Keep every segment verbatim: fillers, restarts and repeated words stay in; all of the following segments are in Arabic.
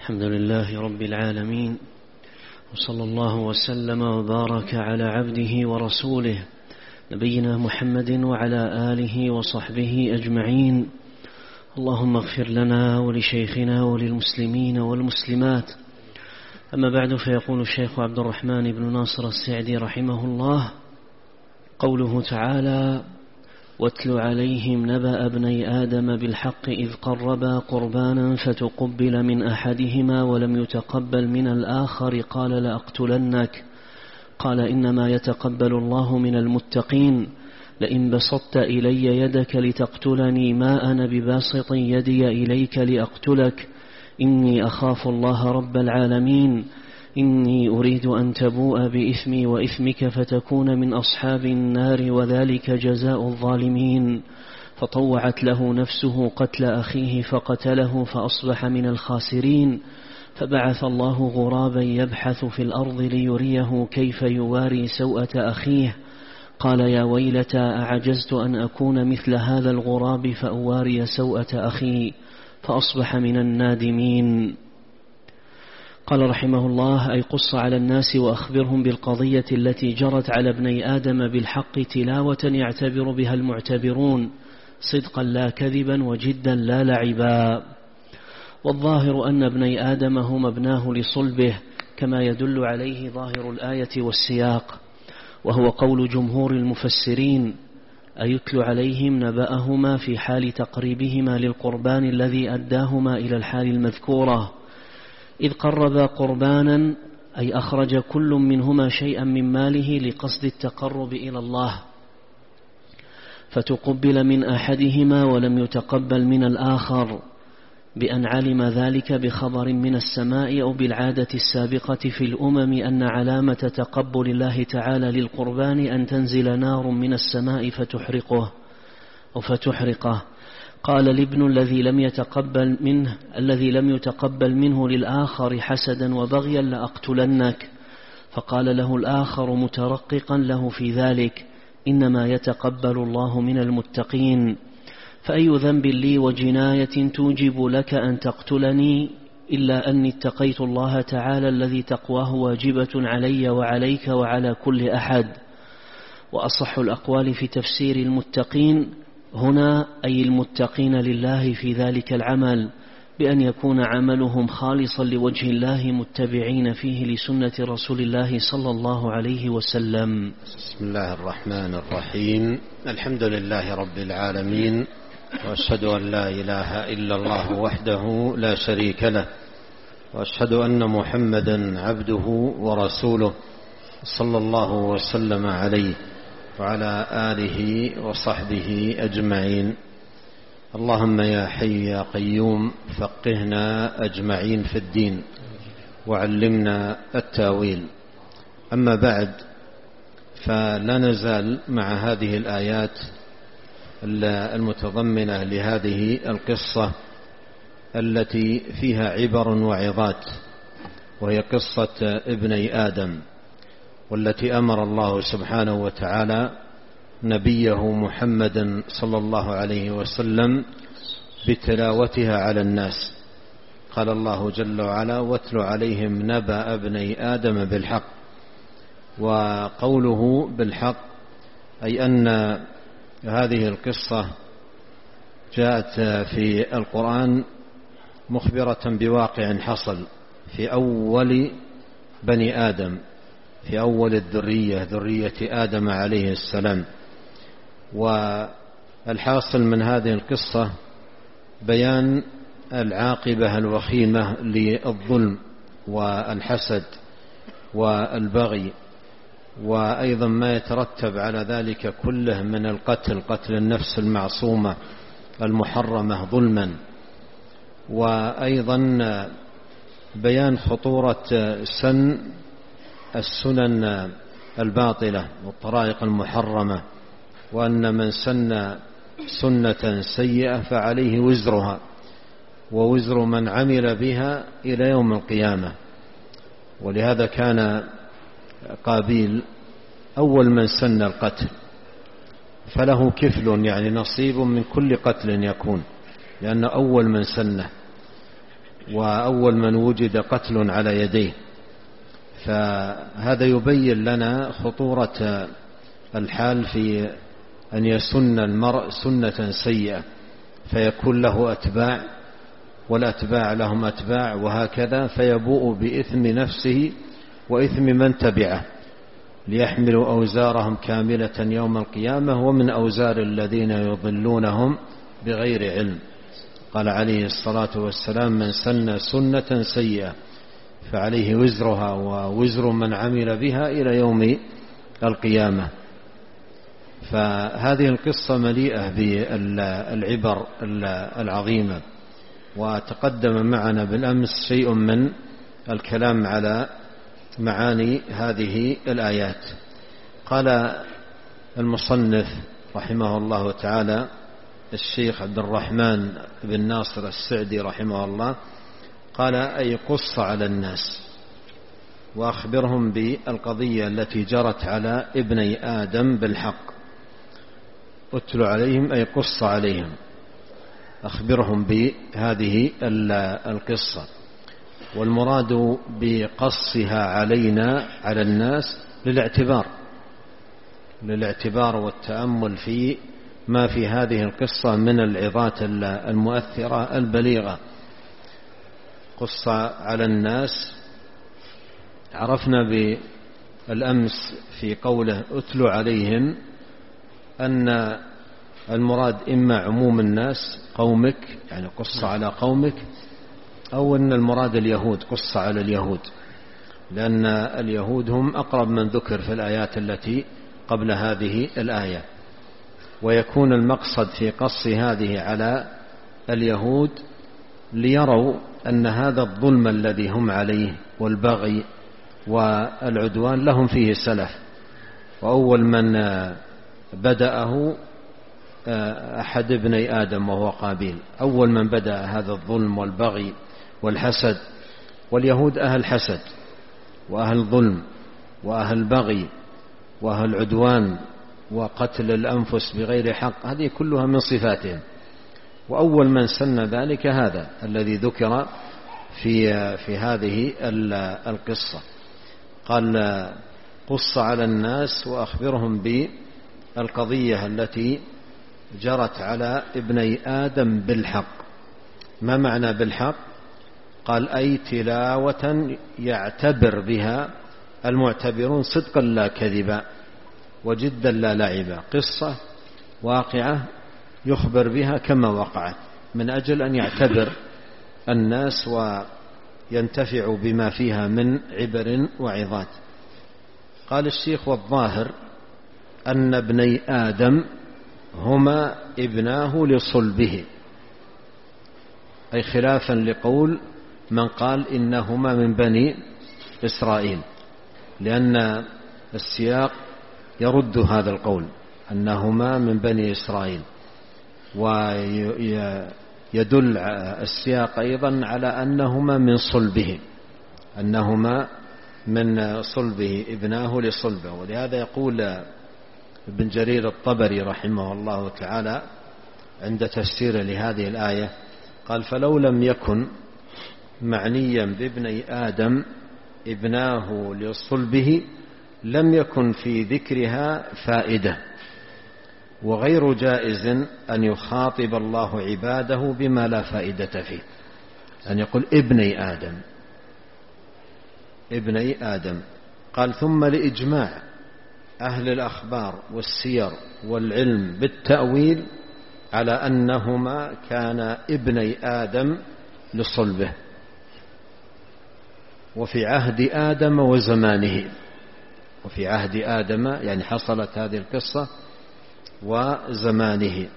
الحمد لله رب العالمين، وصلى الله وسلم وبارك على عبده ورسوله نبينا محمد وعلى آله وصحبه أجمعين. اللهم اغفر لنا ولشيخنا وللمسلمين والمسلمات. أما بعد، فيقول الشيخ عبد الرحمن بن ناصر السعدي رحمه الله: قوله تعالى: واتل عليهم نبأ ابني آدم بالحق إذ قربا قربانا فتقبل من أحدهما ولم يتقبل من الآخر قال لأقتلنك. قال: إنما يتقبل الله من المتقين. لئن بسطت إلي يدك لتقتلني ما أنا بباسط يدي إليك لأقتلك، إني أخاف الله رب العالمين. إني أريد أن تبوء بإثمي وإثمك فتكون من أصحاب النار وذلك جزاء الظالمين. فطوعت له نفسه قتل أخيه فقتله فأصبح من الخاسرين. فبعث الله غرابا يبحث في الأرض ليريه كيف يواري سوءة أخيه. قال: يا ويلتى أعجزت أن أكون مثل هذا الغراب فأواري سوءة أخي، فأصبح من النادمين. قال رحمه الله: أي قص على الناس وأخبرهم بالقضية التي جرت على ابني آدم بالحق تلاوة يعتبر بها المعتبرون، صدقا لا كذبا وجدا لا لعبا. والظاهر أن ابني آدم هم ابناه لصلبه، كما يدل عليه ظاهر الآية والسياق، وهو قول جمهور المفسرين: أيتل عليهم نبأهما في حال تقريبهما للقربان الذي أداهما إلى الحال المذكورة. إذ قربا قربانا أي أخرج كل منهما شيئا من ماله لقصد التقرب إلى الله، فتقبل من أحدهما ولم يتقبل من الآخر، بأن علم ذلك بخبر من السماء أو بالعادة السابقة في الأمم أن علامة تقبل الله تعالى للقربان أن تنزل نار من السماء فتحرقه أو فتحرقه. قال الابن الذي لم يتقبل منه الذي لم يتقبل منه للآخر حسدا وبغيا: لأقتلنك. فقال له الآخر مترققا له في ذلك: إنما يتقبل الله من المتقين. فأي ذنب لي وجناية توجب لك أن تقتلني إلا أني اتقيت الله تعالى الذي تقواه واجبة علي وعليك وعلى كل أحد. وأصح الأقوال في تفسير المتقين هنا أي المتقين لله في ذلك العمل، بأن يكون عملهم خالصا لوجه الله متبعين فيه لسنة رسول الله صلى الله عليه وسلم. بسم الله الرحمن الرحيم. الحمد لله رب العالمين، وأشهد أن لا إله إلا الله وحده لا شريك له، وأشهد أن محمدا عبده ورسوله صلى الله وسلم عليه وعلى آله وصحبه أجمعين. اللهم يا حي يا قيوم فقهنا أجمعين في الدين وعلمنا التاويل. أما بعد، فلا نزال مع هذه الآيات المتضمنة لهذه القصة التي فيها عبر وعظات، وهي قصة ابني آدم، والتي أمر الله سبحانه وتعالى نبيه محمدا صلى الله عليه وسلم بتلاوتها على الناس. قال الله جل وعلا: واتل عليهم نبأ ابني آدم بالحق. وقوله بالحق أي أن هذه القصة جاءت في القرآن مخبرة بواقع حصل في أول بني آدم، في أول الذرية، ذرية آدم عليه السلام. والحاصل من هذه القصة بيان العاقبة الوخيمة للظلم والحسد والبغي، وأيضا ما يترتب على ذلك كله من القتل، قتل النفس المعصومة المحرمة ظلما، وأيضا بيان خطورة سن السنن الباطلة والطرائق المحرمة، وأن من سن سنة سيئة فعليه وزرها ووزر من عمل بها إلى يوم القيامة. ولهذا كان قابيل أول من سن القتل، فله كفل يعني نصيب من كل قتل يكون، لأن أول من سنه. وأول من وجد قتل على يديه. فهذا يبين لنا خطورة الحال في أن يسن المرء سنة سيئة فيكون له أتباع والأتباع لهم أتباع وهكذا، فيبوء بإثم نفسه وإثم من تبعه، ليحملوا أوزارهم كاملة يوم القيامة ومن أوزار الذين يضلونهم بغير علم. قال عليه الصلاة والسلام: من سن سنة سيئة فعليه وزرها ووزر من عمل بها إلى يوم القيامة. فهذه القصة مليئة بالعبر العظيمة، وتقدم معنا بالأمس شيء من الكلام على معاني هذه الآيات. قال المصنف رحمه الله تعالى الشيخ عبد الرحمن بن ناصر السعدي رحمه الله، قال: أي قص على الناس وأخبرهم بالقضية التي جرت على ابني آدم بالحق. اتل عليهم أي قص عليهم، أخبرهم بهذه القصة. والمراد بقصها علينا على الناس للاعتبار للاعتبار والتأمل في ما في هذه القصة من العظات المؤثرة البليغة. قص على الناس، عرفنا بالأمس في قوله اتل عليهم أن المراد إما عموم الناس قومك، يعني قص على قومك، أو أن المراد اليهود، قص على اليهود، لأن اليهود هم أقرب من ذكر في الآيات التي قبل هذه الآية. ويكون المقصد في قص هذه على اليهود ليروا أن هذا الظلم الذي هم عليه والبغي والعدوان لهم فيه سلف، وأول من بدأه أحد ابني آدم وهو قابيل، أول من بدأ هذا الظلم والبغي والحسد. واليهود أهل حسد وأهل ظلم وأهل بغي وأهل عدوان وقتل الأنفس بغير حق، هذه كلها من صفاتهم. وأول من سن ذلك هذا الذي ذكر في في هذه القصة. قال: قص على الناس وأخبرهم بالقضية التي جرت على ابني آدم بالحق. ما معنى بالحق؟ قال: أي تلاوة يعتبر بها المعتبرون صدقا لا كذبا وجدا لا لعبا، قصة واقعة يخبر بها كما وقعت من أجل أن يعتبر الناس وينتفعوا بما فيها من عبر وعظات. قال الشيخ: والظاهر أن ابني آدم هما ابناه لصلبه، أي خلافا لقول من قال إنهما من بني إسرائيل، لأن السياق يرد هذا القول أنهما من بني إسرائيل، ويدل السياق أيضا على أنهما من صلبه، أنهما من صلبه، ابناه لصلبه. ولهذا يقول ابن جرير الطبري رحمه الله تعالى عند تفسير لهذه الآية، قال: فلو لم يكن معنيا بابني آدم ابناه لصلبه لم يكن في ذكرها فائدة، وغير جائز أن يخاطب الله عباده بما لا فائدة فيه، أن يقول ابني آدم ابني آدم. قال: ثم لإجماع أهل الأخبار والسير والعلم بالتأويل على أنهما كان ابني آدم لصلبه، وفي عهد آدم وزمانه، وفي عهد آدم يعني حصلت هذه القصة وزمانه.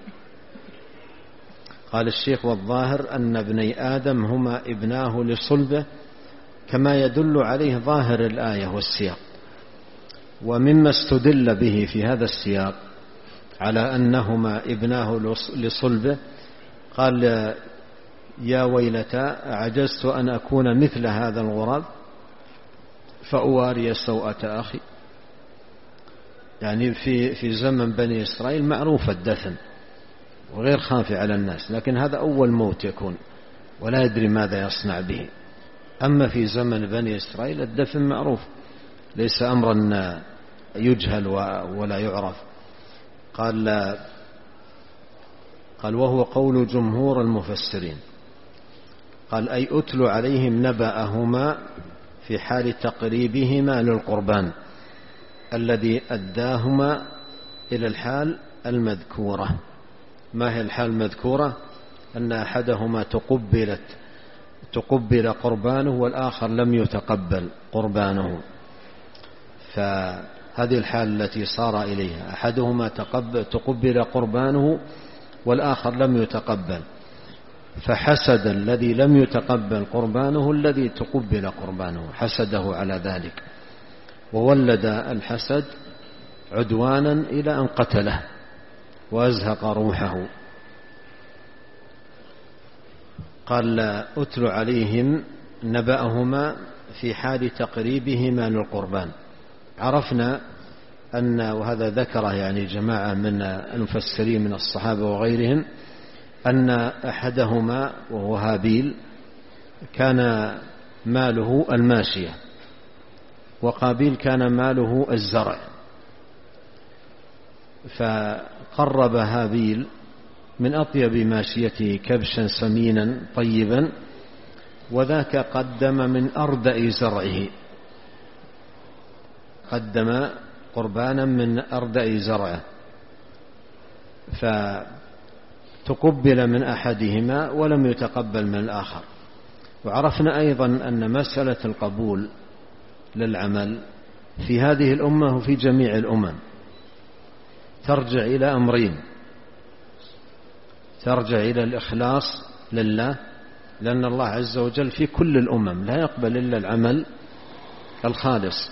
قال الشيخ: والظاهر أن ابني آدم هما ابناه لصلبه كما يدل عليه ظاهر الآية والسياق. ومما استدل به في هذا السياق على أنهما ابناه لصلبه، قال: يا ويلتى عجزت أن أكون مثل هذا الغراب فأواري سوءة أخي. يعني في في زمن بني إسرائيل معروف الدفن وغير خافي على الناس، لكن هذا أول موت يكون، ولا يدري ماذا يصنع به. أما في زمن بني إسرائيل الدفن معروف، ليس أمرا يجهل ولا يعرف. قال قال وهو قول جمهور المفسرين. قال أي أتل عليهم نبأهما في حال تقريبهما للقربان الذي أداهما إلى الحال المذكورة. ما هي الحال المذكورة؟ أن أحدهما تقبلت تقبل قربانه والآخر لم يتقبل قربانه، فهذه الحال التي صار إليها، أحدهما تقبل قربانه والآخر لم يتقبل، فحسد الذي لم يتقبل قربانه الذي تقبل قربانه، حسده على ذلك، وولد الحسد عدوانا إلى أن قتله وأزهق روحه. قال أتل عليهم نبأهما في حال تقريبهما للقربان. عرفنا أن، وهذا ذكره يعني جماعة من المفسرين من الصحابة وغيرهم، أن أحدهما وهو هابيل كان ماله الماشية، وقابيل كان ماله الزرع، فقرب هابيل من أطيب ماشيته كبشا سمينا طيبا، وذاك قدم من أردأ زرعه، قدم قربانا من أردأ زرعه، فتقبل من أحدهما ولم يتقبل من الآخر. وعرفنا أيضا أن مسألة القبول للعمل في هذه الأمة وفي جميع الأمم ترجع إلى أمرين: ترجع إلى الإخلاص لله، لأن الله عز وجل في كل الأمم لا يقبل إلا العمل الخالص.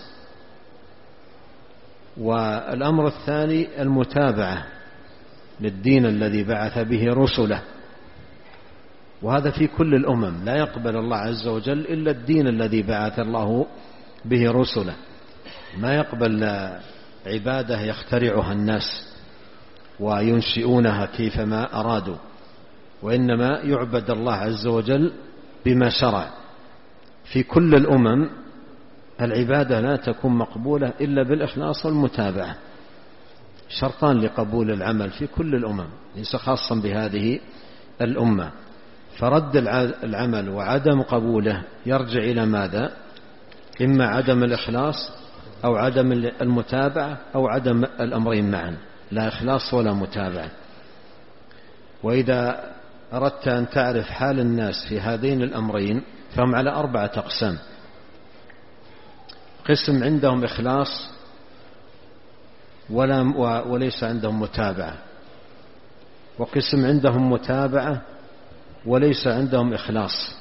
والأمر الثاني المتابعة للدين الذي بعث به رسله، وهذا في كل الأمم لا يقبل الله عز وجل إلا الدين الذي بعث الله به رسله، ما يقبل عبادة يخترعها الناس وينشئونها كيفما أرادوا، وإنما يعبد الله عز وجل بما شرع. في كل الأمم العبادة لا تكون مقبولة إلا بالإخلاص والمتابعة، شرطان لقبول العمل في كل الأمم، ليس خاصا بهذه الأمة. فرد العمل وعدم قبوله يرجع إلى ماذا؟ إما عدم الإخلاص أو عدم المتابعة أو عدم الأمرين معا، لا إخلاص ولا متابعة. وإذا أردت أن تعرف حال الناس في هذين الأمرين فهم على أربعة أقسام: قسم عندهم إخلاص وليس عندهم متابعة، وقسم عندهم متابعة وليس عندهم إخلاص،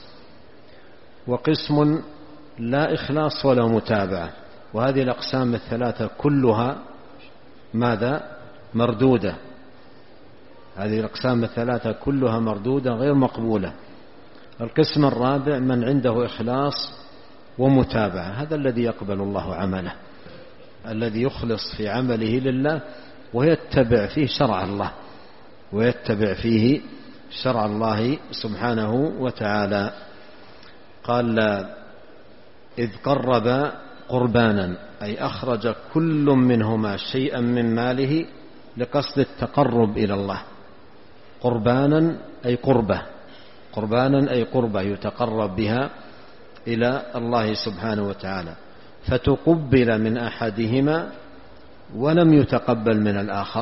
وقسم لا إخلاص ولا متابعة. وهذه الأقسام الثلاثة كلها ماذا؟ مردودة. هذه الأقسام الثلاثة كلها مردودة غير مقبولة. القسم الرابع من عنده إخلاص ومتابعة، هذا الذي يقبل الله عمله، الذي يخلص في عمله لله ويتبع فيه شرع الله، ويتبع فيه شرع الله سبحانه وتعالى. قال إذ قرب قربانا، أي أخرج كل منهما شيئا من ماله لقصد التقرب إلى الله. قربانا أي قربة، قربانا أي قربة يتقرب بها إلى الله سبحانه وتعالى. فتقبل من أحدهما ولم يتقبل من الآخر.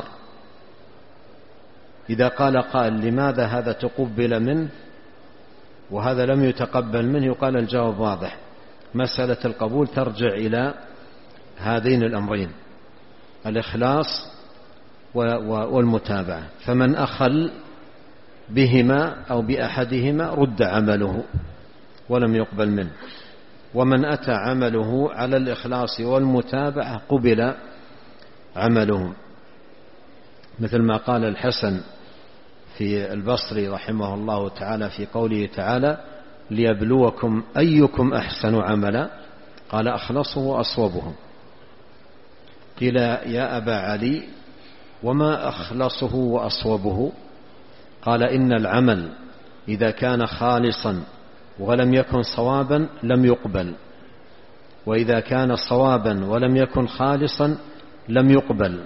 إذا قال قائل لماذا هذا تقبل منه وهذا لم يتقبل منه، يقال الجواب واضح: مسألة القبول ترجع إلى هذين الأمرين، الإخلاص والمتابعة. فمن أخل بهما أو بأحدهما رد عمله ولم يقبل منه، ومن أتى عمله على الإخلاص والمتابعة قبل عمله. مثل ما قال الحسن في البصري رحمه الله تعالى في قوله تعالى: ليبلوكم أيكم أحسن عملا، قال أخلصه وأصوبه. قيل يا أبا علي وما أخلصه وأصوبه؟ قال إن العمل إذا كان خالصا ولم يكن صوابا لم يقبل، وإذا كان صوابا ولم يكن خالصا لم يقبل.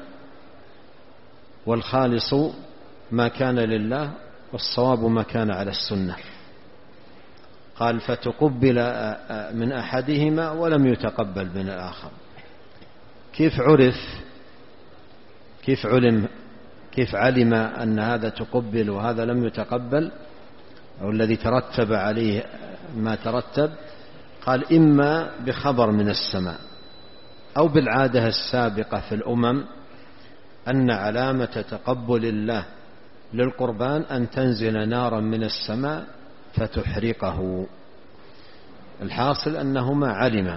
والخالص ما كان لله والصواب ما كان على السنة. قال فتقبل من أحدهما ولم يتقبل من الآخر. كيف عرف كيف علم كيف علم أن هذا تقبل وهذا لم يتقبل، أو الذي ترتب عليه ما ترتب؟ قال إما بخبر من السماء أو بالعادة السابقة في الأمم أن علامة تقبل الله للقربان أن تنزل نارا من السماء فتحرقه. الحاصل أنهما علم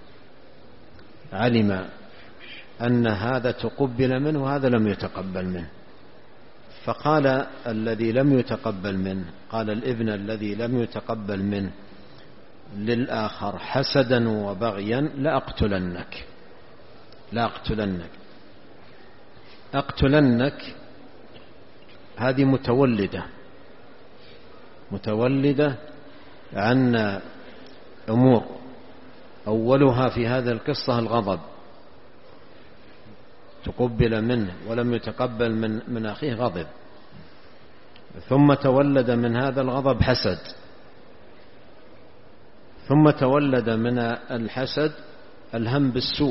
علم أن هذا تقبل منه وهذا لم يتقبل منه. فقال الذي لم يتقبل منه، قال الابن الذي لم يتقبل منه للآخر حسدا وبغيا لأقتلنك لأقتلنك أقتلنك هذه متولدة متولدة عن أمور. أولها في هذه القصة الغضب، تقبل منه ولم يتقبل من, من أخيه غضب، ثم تولد من هذا الغضب حسد، ثم تولد من الحسد الهم بالسوء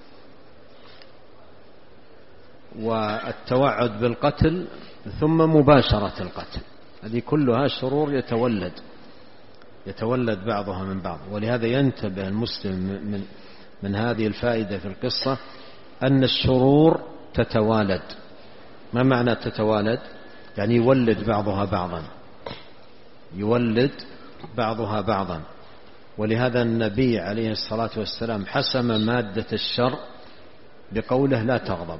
والتوعد بالقتل، ثم مباشرة القتل. هذه كلها شرور يتولد يتولد بعضها من بعض. ولهذا ينتبه المسلم من, من هذه الفائدة في القصة أن الشرور تتوالد. ما معنى تتوالد؟ يعني يولد بعضها بعضا يولد بعضها بعضا. ولهذا النبي عليه الصلاة والسلام حسم مادة الشر بقوله لا تغضب،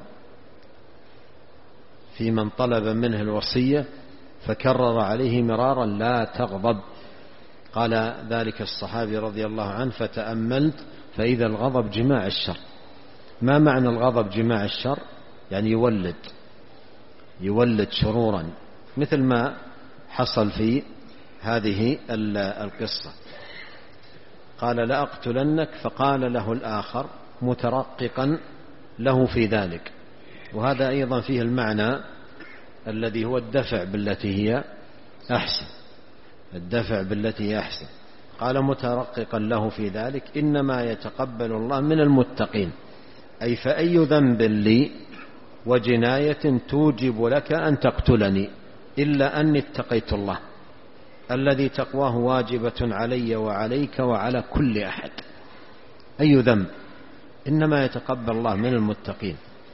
في من طلب منه الوصية فكرر عليه مرارا لا تغضب. قال ذلك الصحابي رضي الله عنه فتأملت فإذا الغضب جماع الشر. ما معنى الغضب جماع الشر؟ يعني يولد يولد شرورا، مثل ما حصل في هذه القصة. قال لأقتلنك، فقال له الآخر مترققا له في ذلك. وهذا أيضا فيه المعنى الذي هو الدفع بالتي هي أحسن الدفع بالتي هي أحسن. قال مترققا له في ذلك إنما يتقبل الله من المتقين، أي فأي ذنب لي وجناية توجب لك أن تقتلني إلا أني اتقيت الله الذي تقواه واجبة علي وعليك وعلى كل أحد. أي ذنب؟ إنما يتقبل الله من المتقين،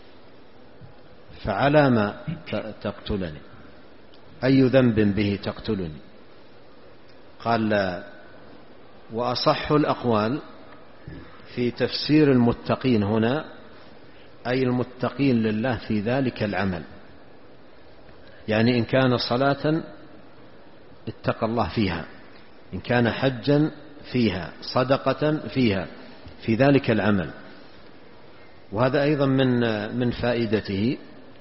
فعلى ما تقتلني؟ أي ذنب به تقتلني؟ قال وأصح الأقوال في تفسير المتقين هنا أي المتقين لله في ذلك العمل. يعني إن كان صلاة اتقى الله فيها، إن كان حجا فيها، صدقة فيها، في ذلك العمل. وهذا أيضا من من فائدته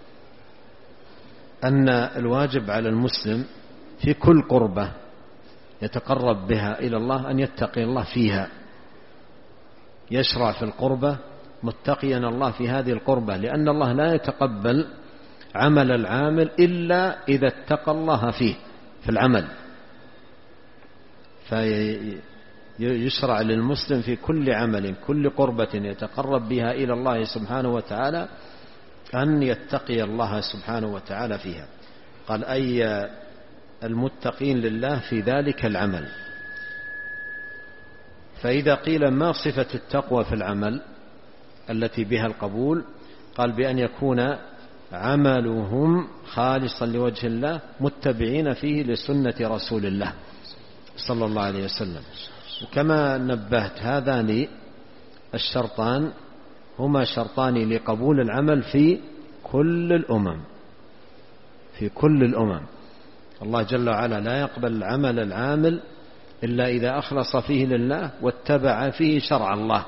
أن الواجب على المسلم في كل قربة يتقرب بها إلى الله أن يتقي الله فيها، يشرع في القربة متقيا الله في هذه القربة، لأن الله لا يتقبل عمل العامل إلا إذا اتقى الله فيه في العمل. فيشرع للمسلم في كل عمل، كل قربة يتقرب بها إلى الله سبحانه وتعالى أن يتقي الله سبحانه وتعالى فيها. قال أي المتقين لله في ذلك العمل. فإذا قيل ما صفة التقوى في العمل التي بها القبول؟ قال بأن يكون عملهم خالصا لوجه الله متبعين فيه لسنة رسول الله صلى الله عليه وسلم. وكما نبهت هذان الشرطان هما شرطان لقبول العمل في كل الأمم في كل الأمم. الله جل وعلا لا يقبل العمل العامل إلا إذا أخلص فيه لله واتبع فيه شرع الله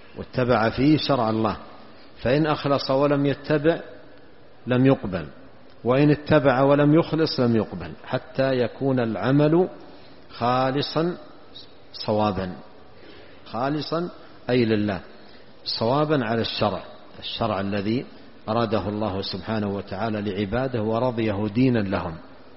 واتبع فيه شرع الله. فإن أخلص ولم يتبع لم يقبل. وإن اتبع ولم يخلص لم يقبل، حتى يكون العمل خالصا صوابا، خالصا أي لله، صوابا على الشرع، الشرع الذي أراده الله سبحانه وتعالى لعباده ورضيه دينا لهم.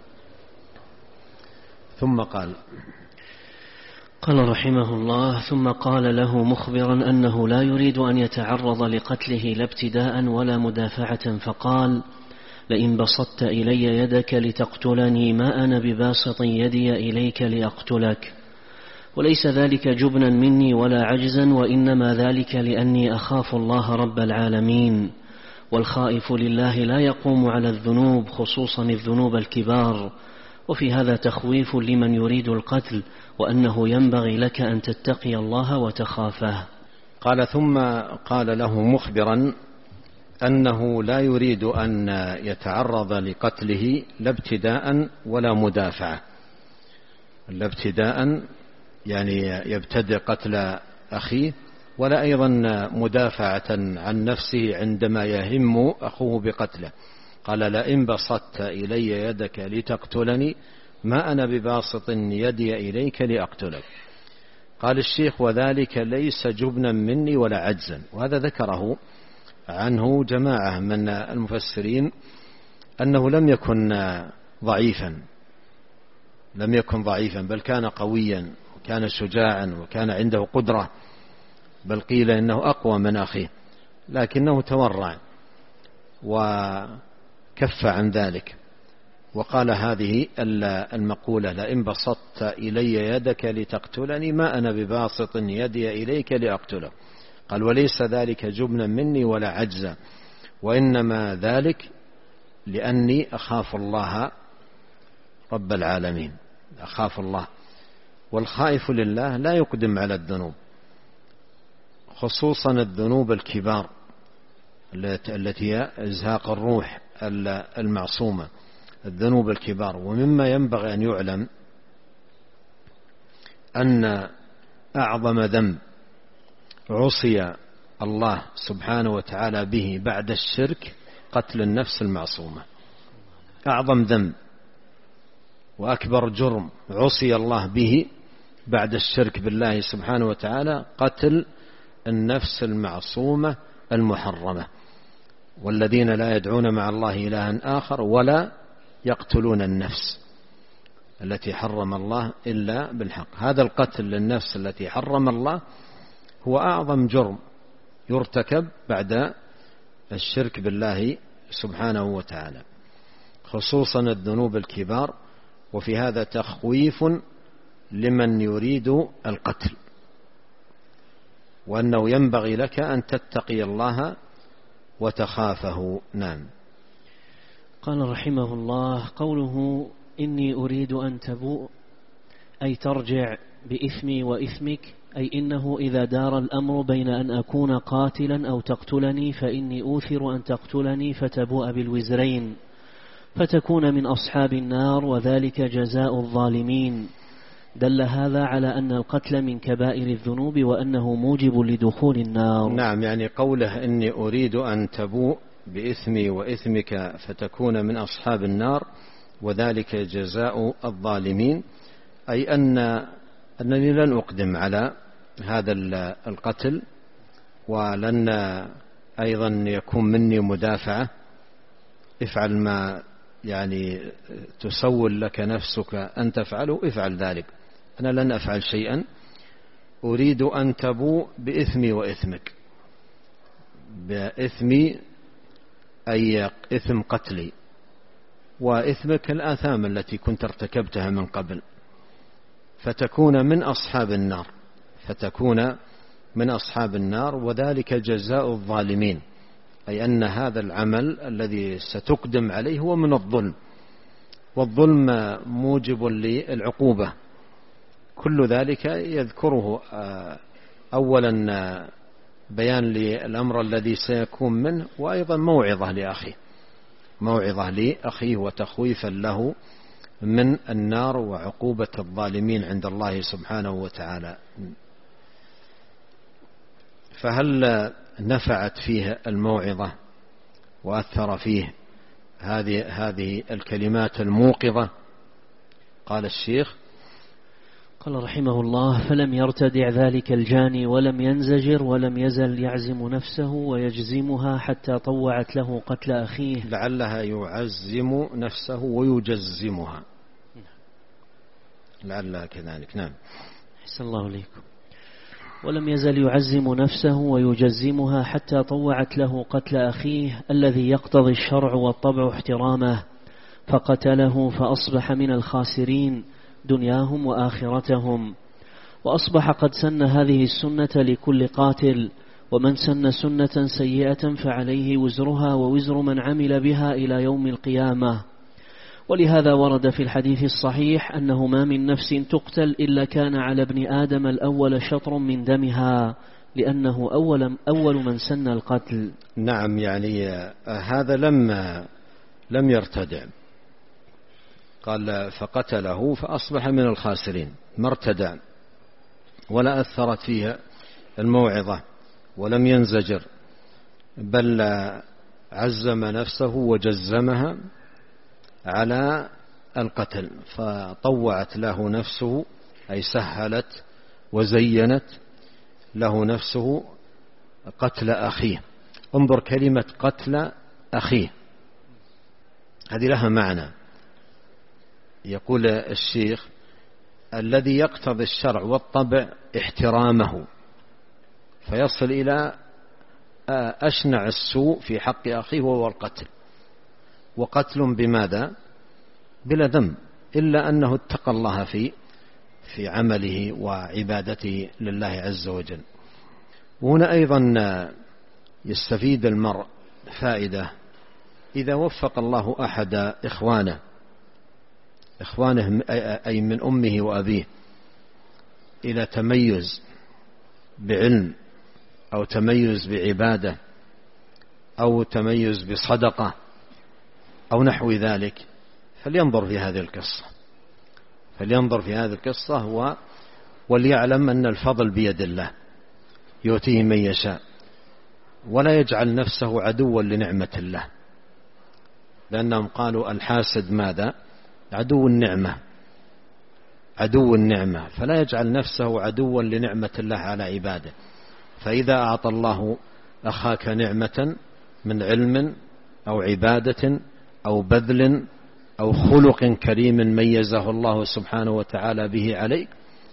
ثم قال قال رحمه الله: ثم قال له مخبرا أنه لا يريد أن يتعرض لقتله لا ابتداء ولا مدافعة، فقال: لئن بسطت إلي يدك لتقتلني ما أنا بباسط يدي إليك لأقتلك، وليس ذلك جبنا مني ولا عجزا، وإنما ذلك لأني أخاف الله رب العالمين، والخائف لله لا يقوم على الذنوب، خصوصا الذنوب الكبار، وفي هذا تخويف لمن يريد القتل، وأنه ينبغي لك أن تتقي الله وتخافه. قال: ثم قال له مخبرا أنه لا يريد أن يتعرض لقتله لا ابتداء ولا مدافعة. لا ابتداء يعني يبتدئ قتل أخيه، ولا أيضا مدافعة عن نفسه عندما يهم أخوه بقتله. قال: لئن بسطت إلي يدك لتقتلني ما أنا بباسط يدي إليك لأقتلك. قال الشيخ: وذلك ليس جبنا مني ولا عجزا. وهذا ذكره عنه جماعة من المفسرين أنه لم يكن ضعيفا، لم يكن ضعيفا بل كان قويا وكان شجاعا وكان عنده قدرة، بل قيل إنه أقوى من أخيه، لكنه تورع وكف عن ذلك، وقال هذه المقولة: لئن بسطت إلي يدك لتقتلني ما أنا بباسط يدي إليك لأقتله. قال: وليس ذلك جبنا مني ولا عجزا، وإنما ذلك لأني أخاف الله رب العالمين، أخاف الله. والخائف لله لا يقدم على الذنوب، خصوصا الذنوب الكبار التي هي إزهاق الروح المعصومة، الذنوب الكبار. ومما ينبغي أن يعلم أن أعظم ذنب عصي الله سبحانه وتعالى به بعد الشرك قتل النفس المعصومة. أعظم ذنب وأكبر جرم عصي الله به بعد الشرك بالله سبحانه وتعالى قتل النفس المعصومة المحرمة. والذين لا يدعون مع الله إلها آخر ولا يقتلون النفس التي حرم الله إلا بالحق. هذا القتل للنفس التي حرم الله هو أعظم جرم يرتكب بعد الشرك بالله سبحانه وتعالى، خصوصا الذنوب الكبار. وفي هذا تخويف لمن يريد القتل، وأنه ينبغي لك أن تتقي الله وتخافه. نعم. قال رحمه الله: قوله إني أريد أن تبوء أي ترجع بإثمي وإثمك، أي إنه إذا دار الأمر بين أن أكون قاتلا أو تقتلني فإني أوثر أن تقتلني فتبوء بالوزرين فتكون من أصحاب النار، وذلك جزاء الظالمين. دل هذا على أن القتل من كبائر الذنوب وأنه موجب لدخول النار. نعم، يعني قوله إني أريد أن تبوء بإثمي وإثمك فتكون من أصحاب النار وذلك جزاء الظالمين، أي أن أنني لن أقدم على هذا القتل، ولن أيضا يكون مني مدافعة. افعل ما يعني تسول لك نفسك أن تفعله، افعل ذلك، أنا لن أفعل شيئا. أريد أن تبوء بإثمي وإثمك، بإثمي أي إثم قتلي، وإثمك الآثام التي كنت ارتكبتها من قبل، فتكون من أصحاب النار، فتكون من أصحاب النار وذلك جزاء الظالمين، أي أن هذا العمل الذي ستقدم عليه هو من الظلم، والظلم موجب للعقوبة. كل ذلك يذكره أولا بيان للأمر الذي سيكون منه، وأيضا موعظة لأخيه، موعظة لأخيه وتخويفا له من النار وعقوبة الظالمين عند الله سبحانه وتعالى. فهل نفعت فيه الموعظة وأثر فيه هذه هذه الكلمات الموقظة. قال الشيخ: قال رحمه الله: فلم يرتدع ذلك الجاني ولم ينزجر ولم يزل يعزم نفسه ويجزمها حتى طوعت له قتل أخيه. لعلها يعزم نفسه ويجزمها، لعلها كذلك. نعم. أحسن الله عليكم. ولم يزل يعزم نفسه ويجزمها حتى طوعت له قتل أخيه الذي يقتضي الشرع والطبع احترامه، فقتله فأصبح من الخاسرين دنياهم وآخرتهم. وأصبح قد سن هذه السنة لكل قاتل، ومن سن سنة سيئة فعليه وزرها ووزر من عمل بها إلى يوم القيامة. ولهذا ورد في الحديث الصحيح أنه ما من نفس تقتل إلا كان على ابن آدم الأول شطر من دمها، لأنه أول, أول من سن القتل. نعم، يعني هذا لم لم يرتدع، قال فقتله فأصبح من الخاسرين، ما ارتدع ولا أثرت فيها الموعظة ولم ينزجر، بل عزم نفسه وجزمها على القتل، فطوعت له نفسه أي سهلت وزينت له نفسه قتل أخيه. انظر كلمة قتل أخيه، هذه لها معنى. يقول الشيخ: الذي يقتضي الشرع والطبع احترامه، فيصل إلى أشنع السوء في حق أخيه وهو القتل. وقتل بماذا؟ بلا ذنب، إلا أنه اتقى الله في في عمله وعبادته لله عز وجل. وهنا أيضا يستفيد المرء فائدة: إذا وفق الله أحد إخوانه إخوانه أي من أمه وأبيه إلى تميز بعلم أو تميز بعبادة أو تميز بصدقة أو نحو ذلك، فلينظر في هذه القصة فلينظر في هذه القصة و وليعلم أن الفضل بيد الله يؤتيه من يشاء، ولا يجعل نفسه عدوا لنعمة الله، لأنهم قالوا الحاسد ماذا؟ عدو النعمة عدو النعمة فلا يجعل نفسه عدوا لنعمة الله على عباده. فإذا أعطى الله أخاك نعمة من علم أو عبادة أو بذل أو خلق كريم ميزه الله سبحانه وتعالى به عليك،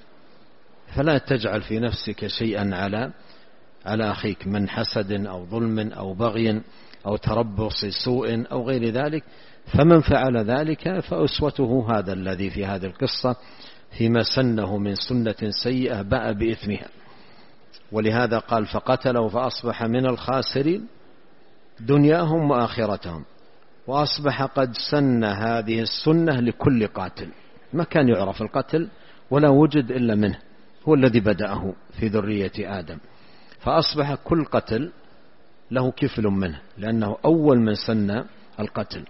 فلا تجعل في نفسك شيئا على على أخيك من حسد أو ظلم أو بغي أو تربص سوء أو غير ذلك. فمن فعل ذلك فأسوته هذا الذي في هذه القصة فيما سنه من سنة سيئة باء بإثمها. ولهذا قال فقتله فأصبح من الخاسرين دنياهم وآخرتهم. وأصبح قد سن هذه السنة لكل قاتل، ما كان يعرف القتل ولا وجد إلا منه، هو الذي بدأه في ذرية آدم، فأصبح كل قتل له كفل منه، لأنه أول من سن القتل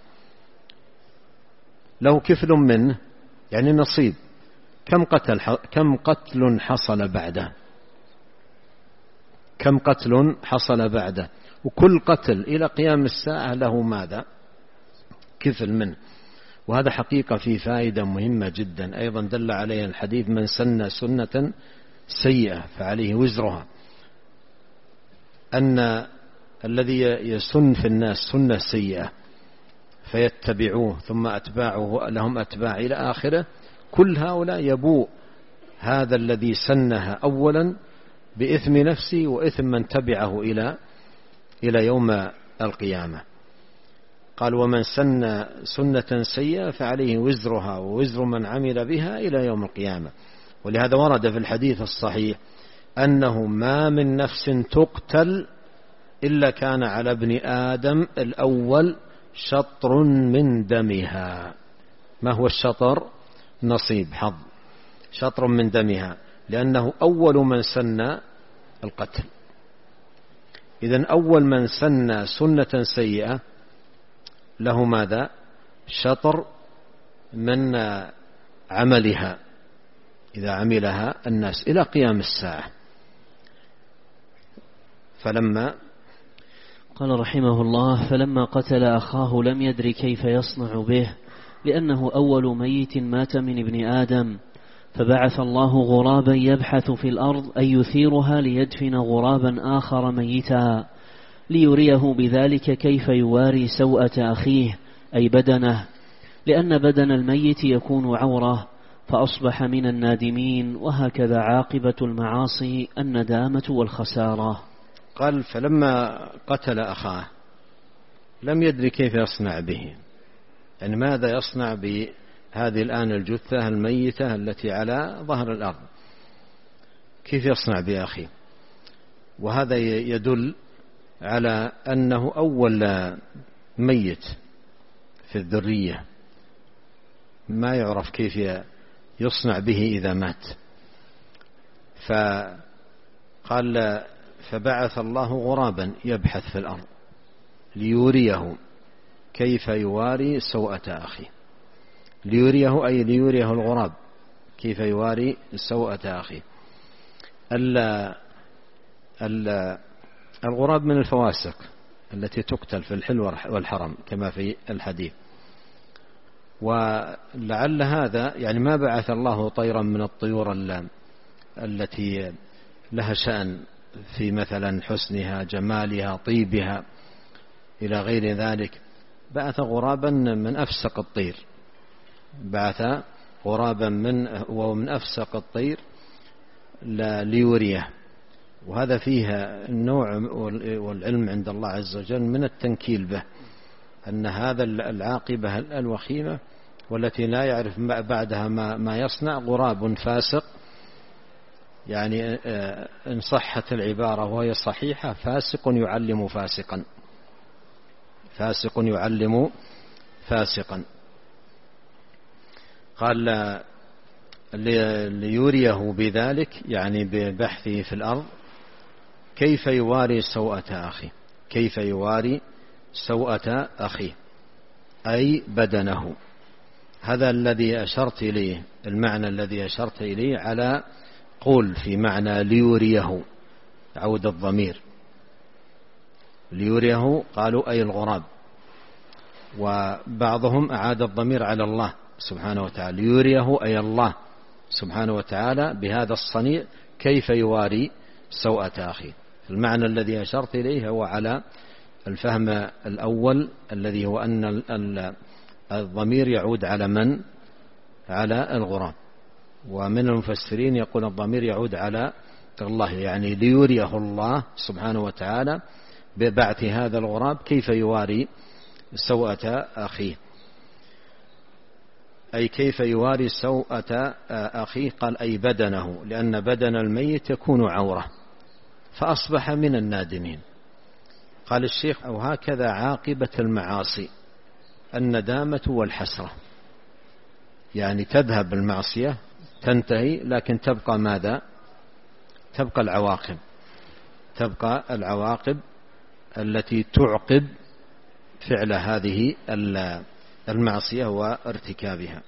له كفل منه، يعني نصيب. كم قتل كم قتل حصل بعده كم قتل حصل بعده وكل قتل إلى قيام الساعة له ماذا؟ كفل منه. وهذا حقيقة في فائدة مهمة جدا أيضا دل عليها الحديث: من سن سنة سيئة فعليه وزرها. أن الذي يسن في الناس سنة سيئة فيتبعوه ثم أتباعه لهم أتباع إلى آخره، كل هؤلاء يبوء هذا الذي سنها أولا بإثم نفسه وإثم من تبعه إلى إلى يوم القيامة. قال: ومن سن سنة سيئة فعليه وزرها ووزر من عمل بها إلى يوم القيامة. ولهذا ورد في الحديث الصحيح أنه ما من نفس تقتل إلا كان على ابن آدم الأول شطر من دمها. ما هو الشطر؟ نصيب، حظ، شطر من دمها، لأنه أول من سن القتل. إذن أول من سن سنة سيئة له ماذا؟ شطر من عملها إذا عملها الناس إلى قيام الساعة. فلما قال رحمه الله: فلما قتل أخاه لم يدر كيف يصنع به، لأنه أول ميت مات من ابن آدم، فبعث الله غرابا يبحث في الأرض أن يثيرها ليدفن غرابا آخر ميتا، ليريه بذلك كيف يواري سوءة أخيه، أي بدنه، لأن بدن الميت يكون عورة، فأصبح من النادمين. وهكذا عاقبة المعاصي الندامة والخسارة. قال: فلما قتل أخاه لم يدري كيف يصنع به، يعني ماذا يصنع بهذه الآن الجثة الميتة التي على ظهر الأرض، كيف يصنع بأخيه. وهذا يدل على أنه أول ميت في الذرية، ما يعرف كيف يصنع به إذا مات. فقال: فبعث الله غرابا يبحث في الأرض ليوريه كيف يواري سوءة أخيه. ليوريه أي ليوريه الغراب كيف يواري سوءة أخيه. الغراب من الفواسق التي تقتل في الحل والحرم كما في الحديث. ولعل هذا يعني ما بعث الله طيرا من الطيور التي لها شأن في مثلا حسنها، جمالها، طيبها إلى غير ذلك، بعث غرابا من أفسق الطير، بعث غرابا من وهو من أفسق الطير ليوريه. وهذا فيها النوع والعلم عند الله عز وجل من التنكيل به، أن هذا العاقبة الوخيمة والتي لا يعرف بعدها ما يصنع غراب فاسق، يعني إن صحت العبارة وهي صحيحة: فاسق يعلم فاسقا، فاسق يعلم فاسقا. قال: ليريه بذلك يعني ببحثه في الأرض كيف يواري سوءة أخيه، كيف يواري سوءة أخيه أي بدنه. هذا الذي أشرت إليه، المعنى الذي أشرت إليه على قول في معنى ليريه، عود الضمير ليريه، قالوا أي الغراب. وبعضهم أعاد الضمير على الله سبحانه وتعالى، ليريه أي الله سبحانه وتعالى بهذا الصنيع كيف يواري سوءة أخيه. المعنى الذي أشرت إليه هو على الفهم الأول الذي هو أن الضمير يعود على من؟ على الغراب. ومن المفسرين يقول الضمير يعود على الله، يعني ليريه الله سبحانه وتعالى ببعث هذا الغراب كيف يواري سوءة أخيه، أي كيف يواري سوءة أخيه. قال: أي بدنه، لأن بدن الميت يكون عورة، فأصبح من النادمين. قال الشيخ: أو هكذا عاقبة المعاصي الندامة والحسرة، يعني تذهب المعصية تنتهي، لكن تبقى ماذا؟ تبقى العواقب، تبقى العواقب التي تعقب فعل هذه المعصية وارتكابها.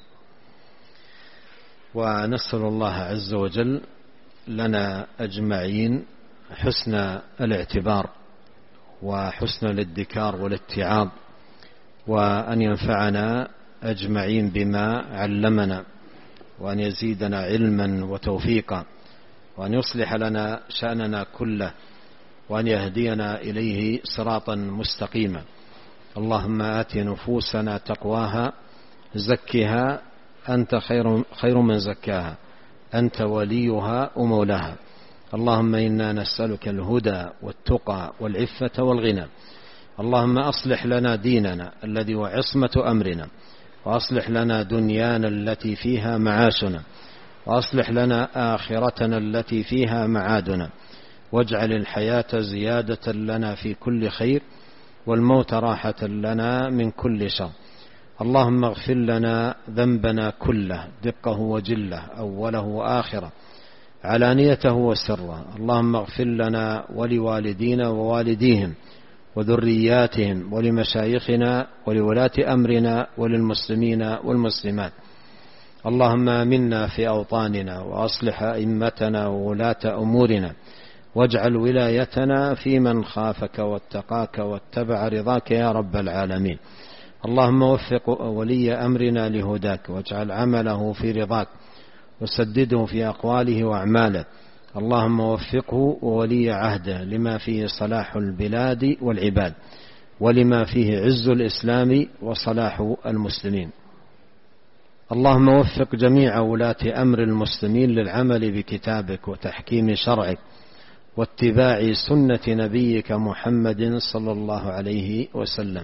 ونسأل الله عز وجل لنا أجمعين حسن الاعتبار وحسن الادكار والاتعاظ، وأن ينفعنا أجمعين بما علمنا، وأن يزيدنا علما وتوفيقا، وأن يصلح لنا شأننا كله، وأن يهدينا إليه صراطا مستقيما. اللهم آت نفوسنا تقواها زكها أنت خير, خير من زكاها أنت وليها ومولاها. اللهم إنا نسألك الهدى والتقى والعفة والغنى. اللهم أصلح لنا ديننا الذي هو عصمة أمرنا، وأصلح لنا دنيانا التي فيها معاشنا، وأصلح لنا آخرتنا التي فيها معادنا، واجعل الحياة زيادة لنا في كل خير، والموت راحة لنا من كل شر. اللهم اغفر لنا ذنبنا كله دقه وجله، أوله وآخره، علانيته وسره. اللهم اغفر لنا ولوالدينا ووالديهم وذرياتهم ولمشايخنا ولولاة أمرنا وللمسلمين والمسلمات. اللهم آمنا في أوطاننا، وأصلح أئمتنا وولاة أمورنا، واجعل ولايتنا في من خافك واتقاك واتبع رضاك يا رب العالمين. اللهم وفق ولي أمرنا لهداك، واجعل عمله في رضاك، وسدده في أقواله وأعماله. اللهم وفقه وولي عهده لما فيه صلاح البلاد والعباد، ولما فيه عز الإسلام وصلاح المسلمين. اللهم وفق جميع ولاة أمر المسلمين للعمل بكتابك وتحكيم شرعك واتباع سنة نبيك محمد صلى الله عليه وسلم.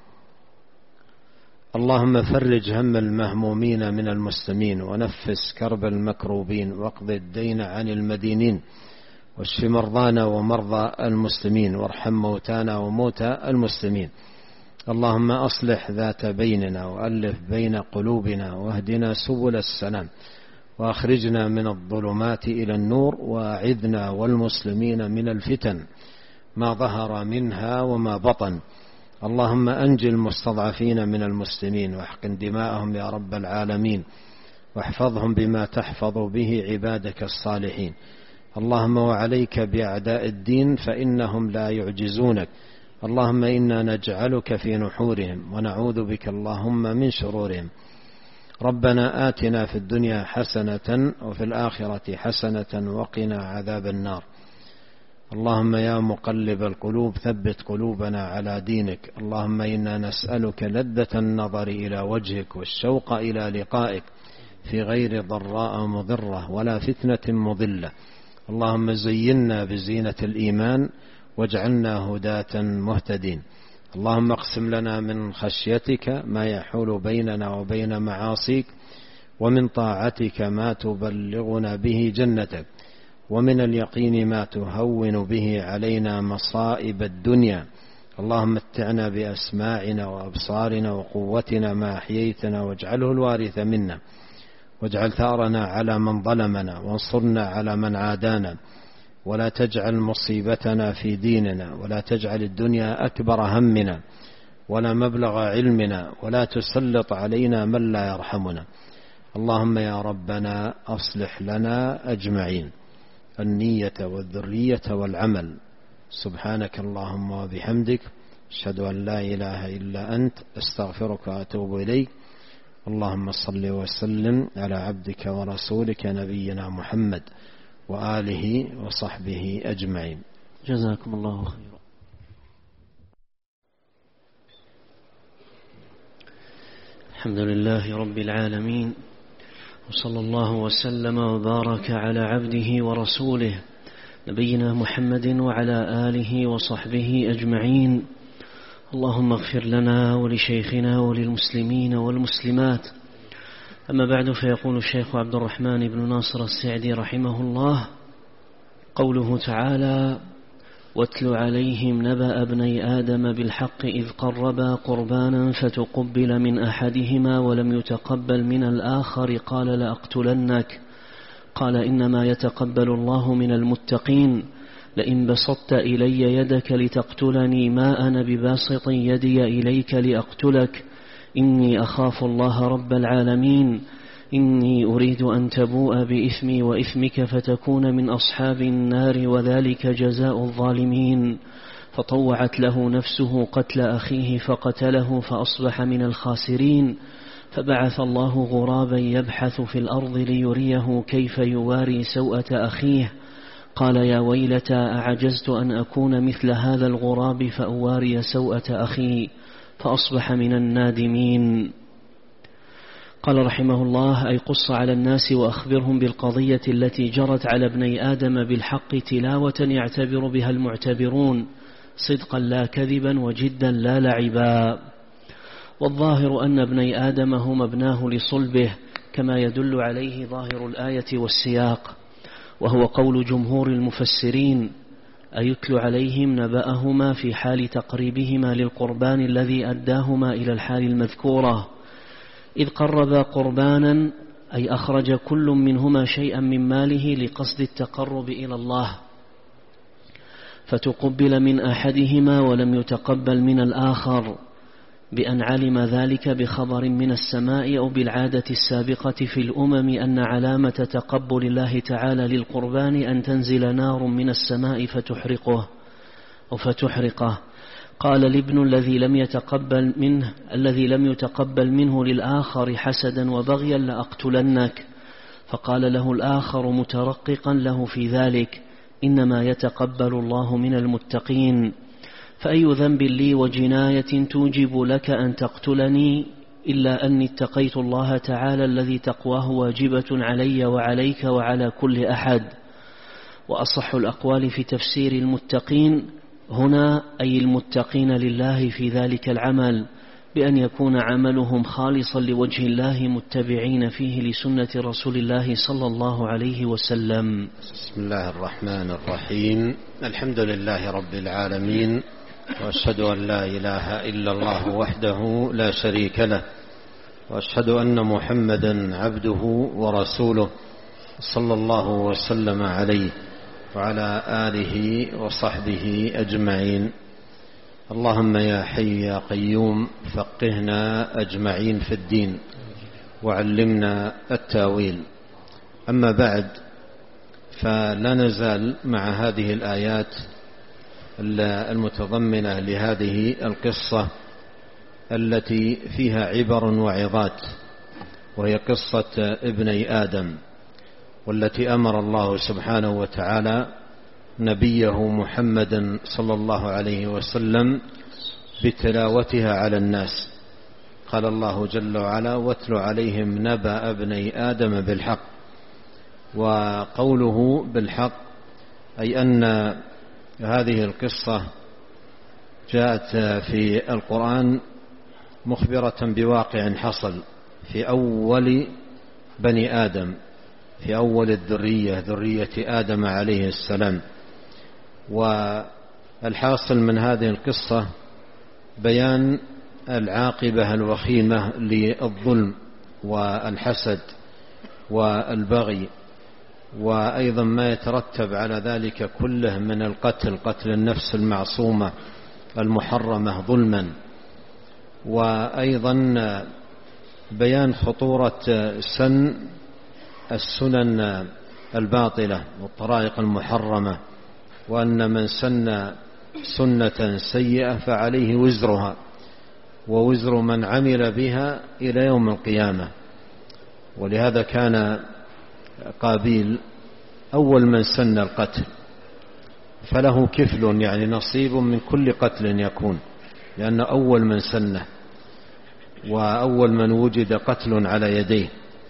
اللهم فرج هم المهمومين من المسلمين، ونفس كرب المكروبين، واقض الدين عن المدينين، واشف مرضانا ومرضى المسلمين، وارحم موتانا وموتى المسلمين. اللهم أصلح ذات بيننا، وألف بين قلوبنا، واهدنا سبل السلام، وأخرجنا من الظلمات إلى النور، وأعذنا والمسلمين من الفتن ما ظهر منها وما بطن. اللهم أنج المستضعفين من المسلمين، واحقن دماءهم يا رب العالمين، واحفظهم بما تحفظ به عبادك الصالحين. اللهم وعليك بأعداء الدين فإنهم لا يعجزونك. اللهم إنا نجعلك في نحورهم، ونعوذ بك اللهم من شرورهم. ربنا آتنا في الدنيا حسنة وفي الآخرة حسنة وقنا عذاب النار. اللهم يا مقلب القلوب ثبت قلوبنا على دينك. اللهم إنا نسألك لذة النظر إلى وجهك، والشوق إلى لقائك في غير ضراء مضرة ولا فتنة مضلة. اللهم زينا بزينة الإيمان، واجعلنا هداة مهتدين. اللهم اقسم لنا من خشيتك ما يحول بيننا وبين معاصيك، ومن طاعتك ما تبلغنا به جنتك، ومن اليقين ما تهون به علينا مصائب الدنيا. اللهم متعنا بأسماعنا وأبصارنا وقوتنا ما أحييتنا، واجعله الوارث منا، واجعل ثأرنا على من ظلمنا، وانصرنا على من عادانا، ولا تجعل مصيبتنا في ديننا، ولا تجعل الدنيا أكبر همنا ولا مبلغ علمنا، ولا تسلط علينا من لا يرحمنا. اللهم يا ربنا أصلح لنا أجمعين النية والذرية والعمل. سبحانك اللهم وبحمدك، أشهد أن لا إله إلا أنت، أستغفرك وأتوب إليك. اللهم صل وسلم على عبدك ورسولك نبينا محمد وآله وصحبه أجمعين. جزاكم الله خيرا. الحمد لله رب العالمين، وصلى الله وسلم وبارك على عبده ورسوله نبينا محمد وعلى آله وصحبه أجمعين. اللهم اغفر لنا ولشيخنا وللمسلمين والمسلمات. أما بعد، فيقول الشيخ عبد الرحمن بن ناصر السعدي رحمه الله: قوله تعالى: واتل عليهم نبأ ابني آدم بالحق إذ قربا قربانا فتقبل من أحدهما ولم يتقبل من الآخر قال لأقتلنك، قال إنما يتقبل الله من المتقين. لئن بسطت إلي يدك لتقتلني ما أنا بباسط يدي إليك لأقتلك، إني أخاف الله رب العالمين. إني أريد أن تبوء بإثمي وإثمك فتكون من أصحاب النار، وذلك جزاء الظالمين. فطوعت له نفسه قتل أخيه فقتله فأصبح من الخاسرين. فبعث الله غرابا يبحث في الأرض ليريه كيف يواري سوءة أخيه، قال يا ويلتى أعجزت أن أكون مثل هذا الغراب فأواري سوءة أخي، فأصبح من النادمين. قال رحمه الله: أي قص على الناس وأخبرهم بالقضية التي جرت على ابني آدم بالحق تلاوة يعتبر بها المعتبرون، صدقا لا كذبا، وجدا لا لعبا. والظاهر أن ابني آدم هم ابناه لصلبه، كما يدل عليه ظاهر الآية والسياق، وهو قول جمهور المفسرين: أيتل عليهم نبأهما في حال تقريبهما للقربان الذي أداهما إلى الحال المذكورة. إذ قربا قربانا أي أخرج كل منهما شيئا من ماله لقصد التقرب إلى الله، فتقبل من أحدهما ولم يتقبل من الآخر، بأن علم ذلك بخبر من السماء أو بالعادة السابقة في الأمم أن علامة تقبل الله تعالى للقربان أن تنزل نار من السماء فتحرقه أو فتحرقه. قال الابن الذي لم يتقبل منه الذي لم يتقبل منه للآخر حسدا وبغيا لأقتلنك. فقال له الآخر مترققا له في ذلك: إنما يتقبل الله من المتقين، فأي ذنب لي وجناية توجب لك أن تقتلني إلا أني اتقيت الله تعالى الذي تقواه واجبة علي وعليك وعلى كل أحد. وأصح الأقوال في تفسير المتقين هنا أي المتقين لله في ذلك العمل، بأن يكون عملهم خالصا لوجه الله متبعين فيه لسنة رسول الله صلى الله عليه وسلم. بسم الله الرحمن الرحيم. الحمد لله رب العالمين، وأشهد أن لا إله إلا الله وحده لا شريك له، وأشهد أن محمدا عبده ورسوله صلى الله وسلم عليه وعلى آله وصحبه أجمعين. اللهم يا حي يا قيوم فقهنا أجمعين في الدين وعلمنا التاويل. أما بعد، فلا نزال مع هذه الآيات المتضمنة لهذه القصة التي فيها عبر وعظات، وهي قصة ابني آدم، والتي أمر الله سبحانه وتعالى نبيه محمدا صلى الله عليه وسلم بتلاوتها على الناس. قال الله جل وعلا: واتل عليهم نبأ ابني آدم بالحق. وقوله بالحق أي أن هذه القصة جاءت في القرآن مخبرة بواقع حصل في أول بني آدم، في أول الذرية، ذرية آدم عليه السلام. والحاصل من هذه القصة بيان العاقبة الوخيمة للظلم والحسد والبغي، وأيضا ما يترتب على ذلك كله من القتل، قتل النفس المعصومة المحرمة ظلما، وأيضا بيان خطورة سن السنن الباطلة والطرائق المحرمة، وأن من سن سنة سيئة فعليه وزرها ووزر من عمل بها إلى يوم القيامة. ولهذا كان قابيل أول من سن القتل، فله كفل يعني نصيب من كل قتل يكون، لأن أول من سنه وأول من وجد قتل على يديه.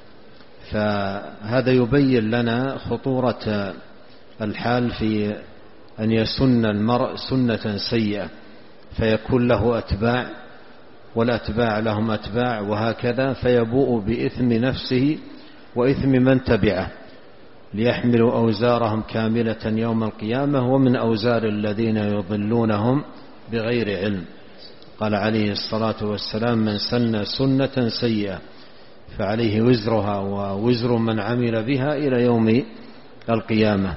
فهذا يبين لنا خطورة الحال في أن يسن المرء سنة سيئة فيكون له أتباع، والأتباع لهم أتباع، وهكذا، فيبوء بإثم نفسه وإثم من تبعه، ليحملوا أوزارهم كاملة يوم القيامة ومن أوزار الذين يضلونهم بغير علم. قال عليه الصلاة والسلام: من سن سنة سيئة فعليه وزرها ووزر من عمل بها إلى يوم القيامة.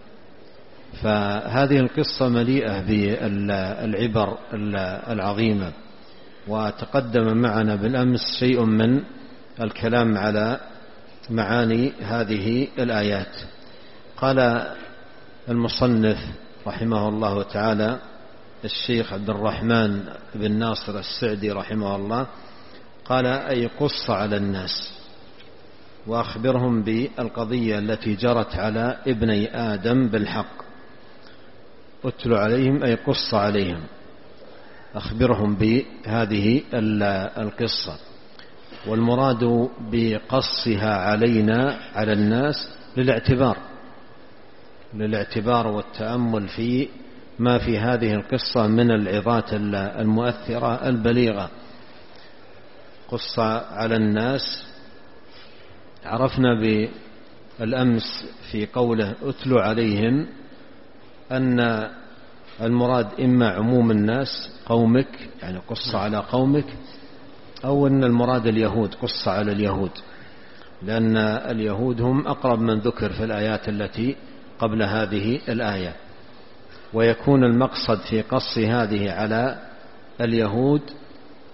فهذه القصة مليئة بالعبر العظيمة، وتقدم معنا بالأمس شيء من الكلام على معاني هذه الآيات. قال المصنف رحمه الله تعالى الشيخ عبد الرحمن بن ناصر السعدي رحمه الله، قال: أي قص على الناس وأخبرهم بالقضية التي جرت على ابني آدم بالحق. اتل عليهم أي قص عليهم، أخبرهم بهذه القصة. والمراد بقصها علينا على الناس للاعتبار للاعتبار والتأمل في ما في هذه القصة من العظات المؤثرة البليغة. قص على الناس، عرفنا بالأمس في قوله اتل عليهم أن المراد إما عموم الناس، قومك، يعني قص على قومك، أو أن المراد اليهود، قص على اليهود، لأن اليهود هم أقرب من ذكر في الآيات التي قبل هذه الآية. ويكون المقصد في قص هذه على اليهود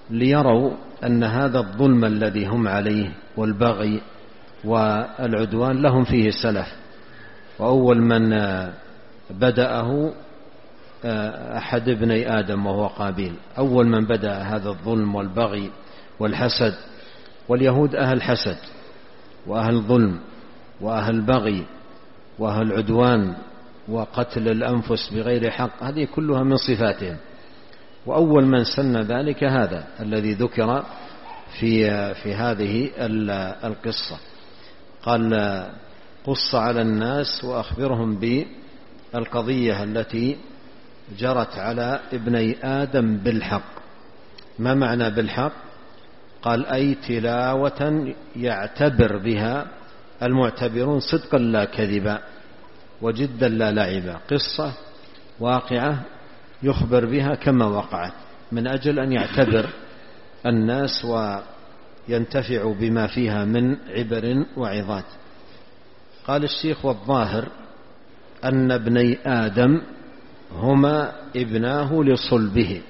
ليروا أن هذا الظلم الذي هم عليه والبغي والعدوان لهم فيه سلف. وأول من بدأه أحد ابني آدم وهو قابيل، أول من بدأ هذا الظلم والبغي والحسد. واليهود أهل حسد وأهل ظلم وأهل بغي وأهل عدوان وقتل الأنفس بغير حق، هذه كلها من صفاتهم. وأول من سن ذلك هذا الذي ذكر في في هذه القصة، قال قص على الناس وأخبرهم بالقضية التي جرت على ابني آدم بالحق. ما معنى بالحق؟ قال أي تلاوة يعتبر بها المعتبرون صدقا لا كذبا وجدا لا لعبا، قصة واقعة يخبر بها كما وقعت من أجل أن يعتبر الناس وينتفعوا بما فيها من عبر وعظات. قال الشيخ والظاهر أن ابني آدم هما ابناه لصلبه،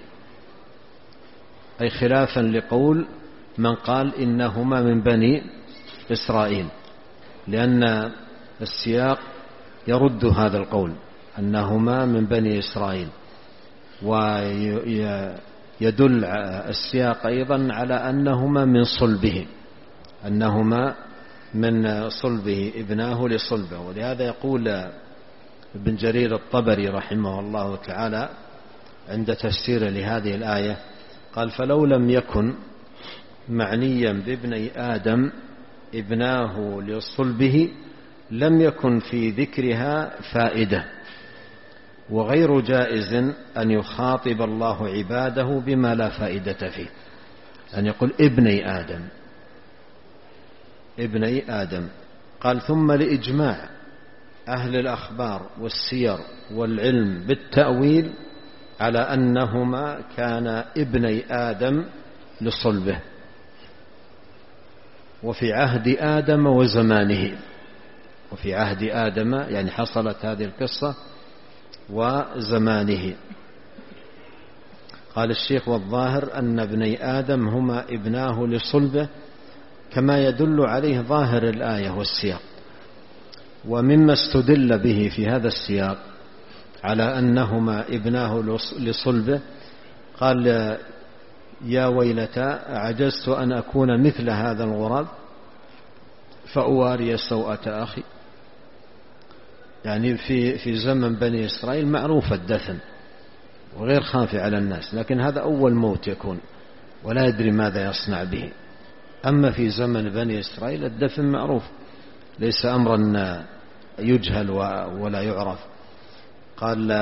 أي خلافا لقول من قال إنهما من بني إسرائيل، لأن السياق يرد هذا القول أنهما من بني إسرائيل، ويدل السياق أيضا على أنهما من صلبه، أنهما من صلبه ابناه لصلبه. ولهذا يقول ابن جرير الطبري رحمه الله تعالى عند تفسير لهذه الآية، قال فلو لم يكن معنيا بابني آدم ابناه لصلبه لم يكن في ذكرها فائدة، وغير جائز أن يخاطب الله عباده بما لا فائدة فيه، أن يقول ابني آدم ابني آدم. قال ثم لإجماع أهل الأخبار والسير والعلم بالتأويل على أنهما كان ابني آدم لصلبه، وفي عهد آدم وزمانه، وفي عهد آدم يعني حصلت هذه القصة وزمانه. قال الشيخ والظاهر أن ابني آدم هما ابناه لصلبه كما يدل عليه ظاهر الآية والسياق. ومما استدل به في هذا السياق على أنهما ابناه لصلبه قال يا ويلتى عجزت أن أكون مثل هذا الغراب فأواري سوءة أخي. يعني في في زمن بني إسرائيل معروف الدفن وغير خافي على الناس، لكن هذا أول موت يكون ولا يدري ماذا يصنع به. أما في زمن بني إسرائيل الدفن معروف، ليس أمرا يجهل ولا يعرف. قال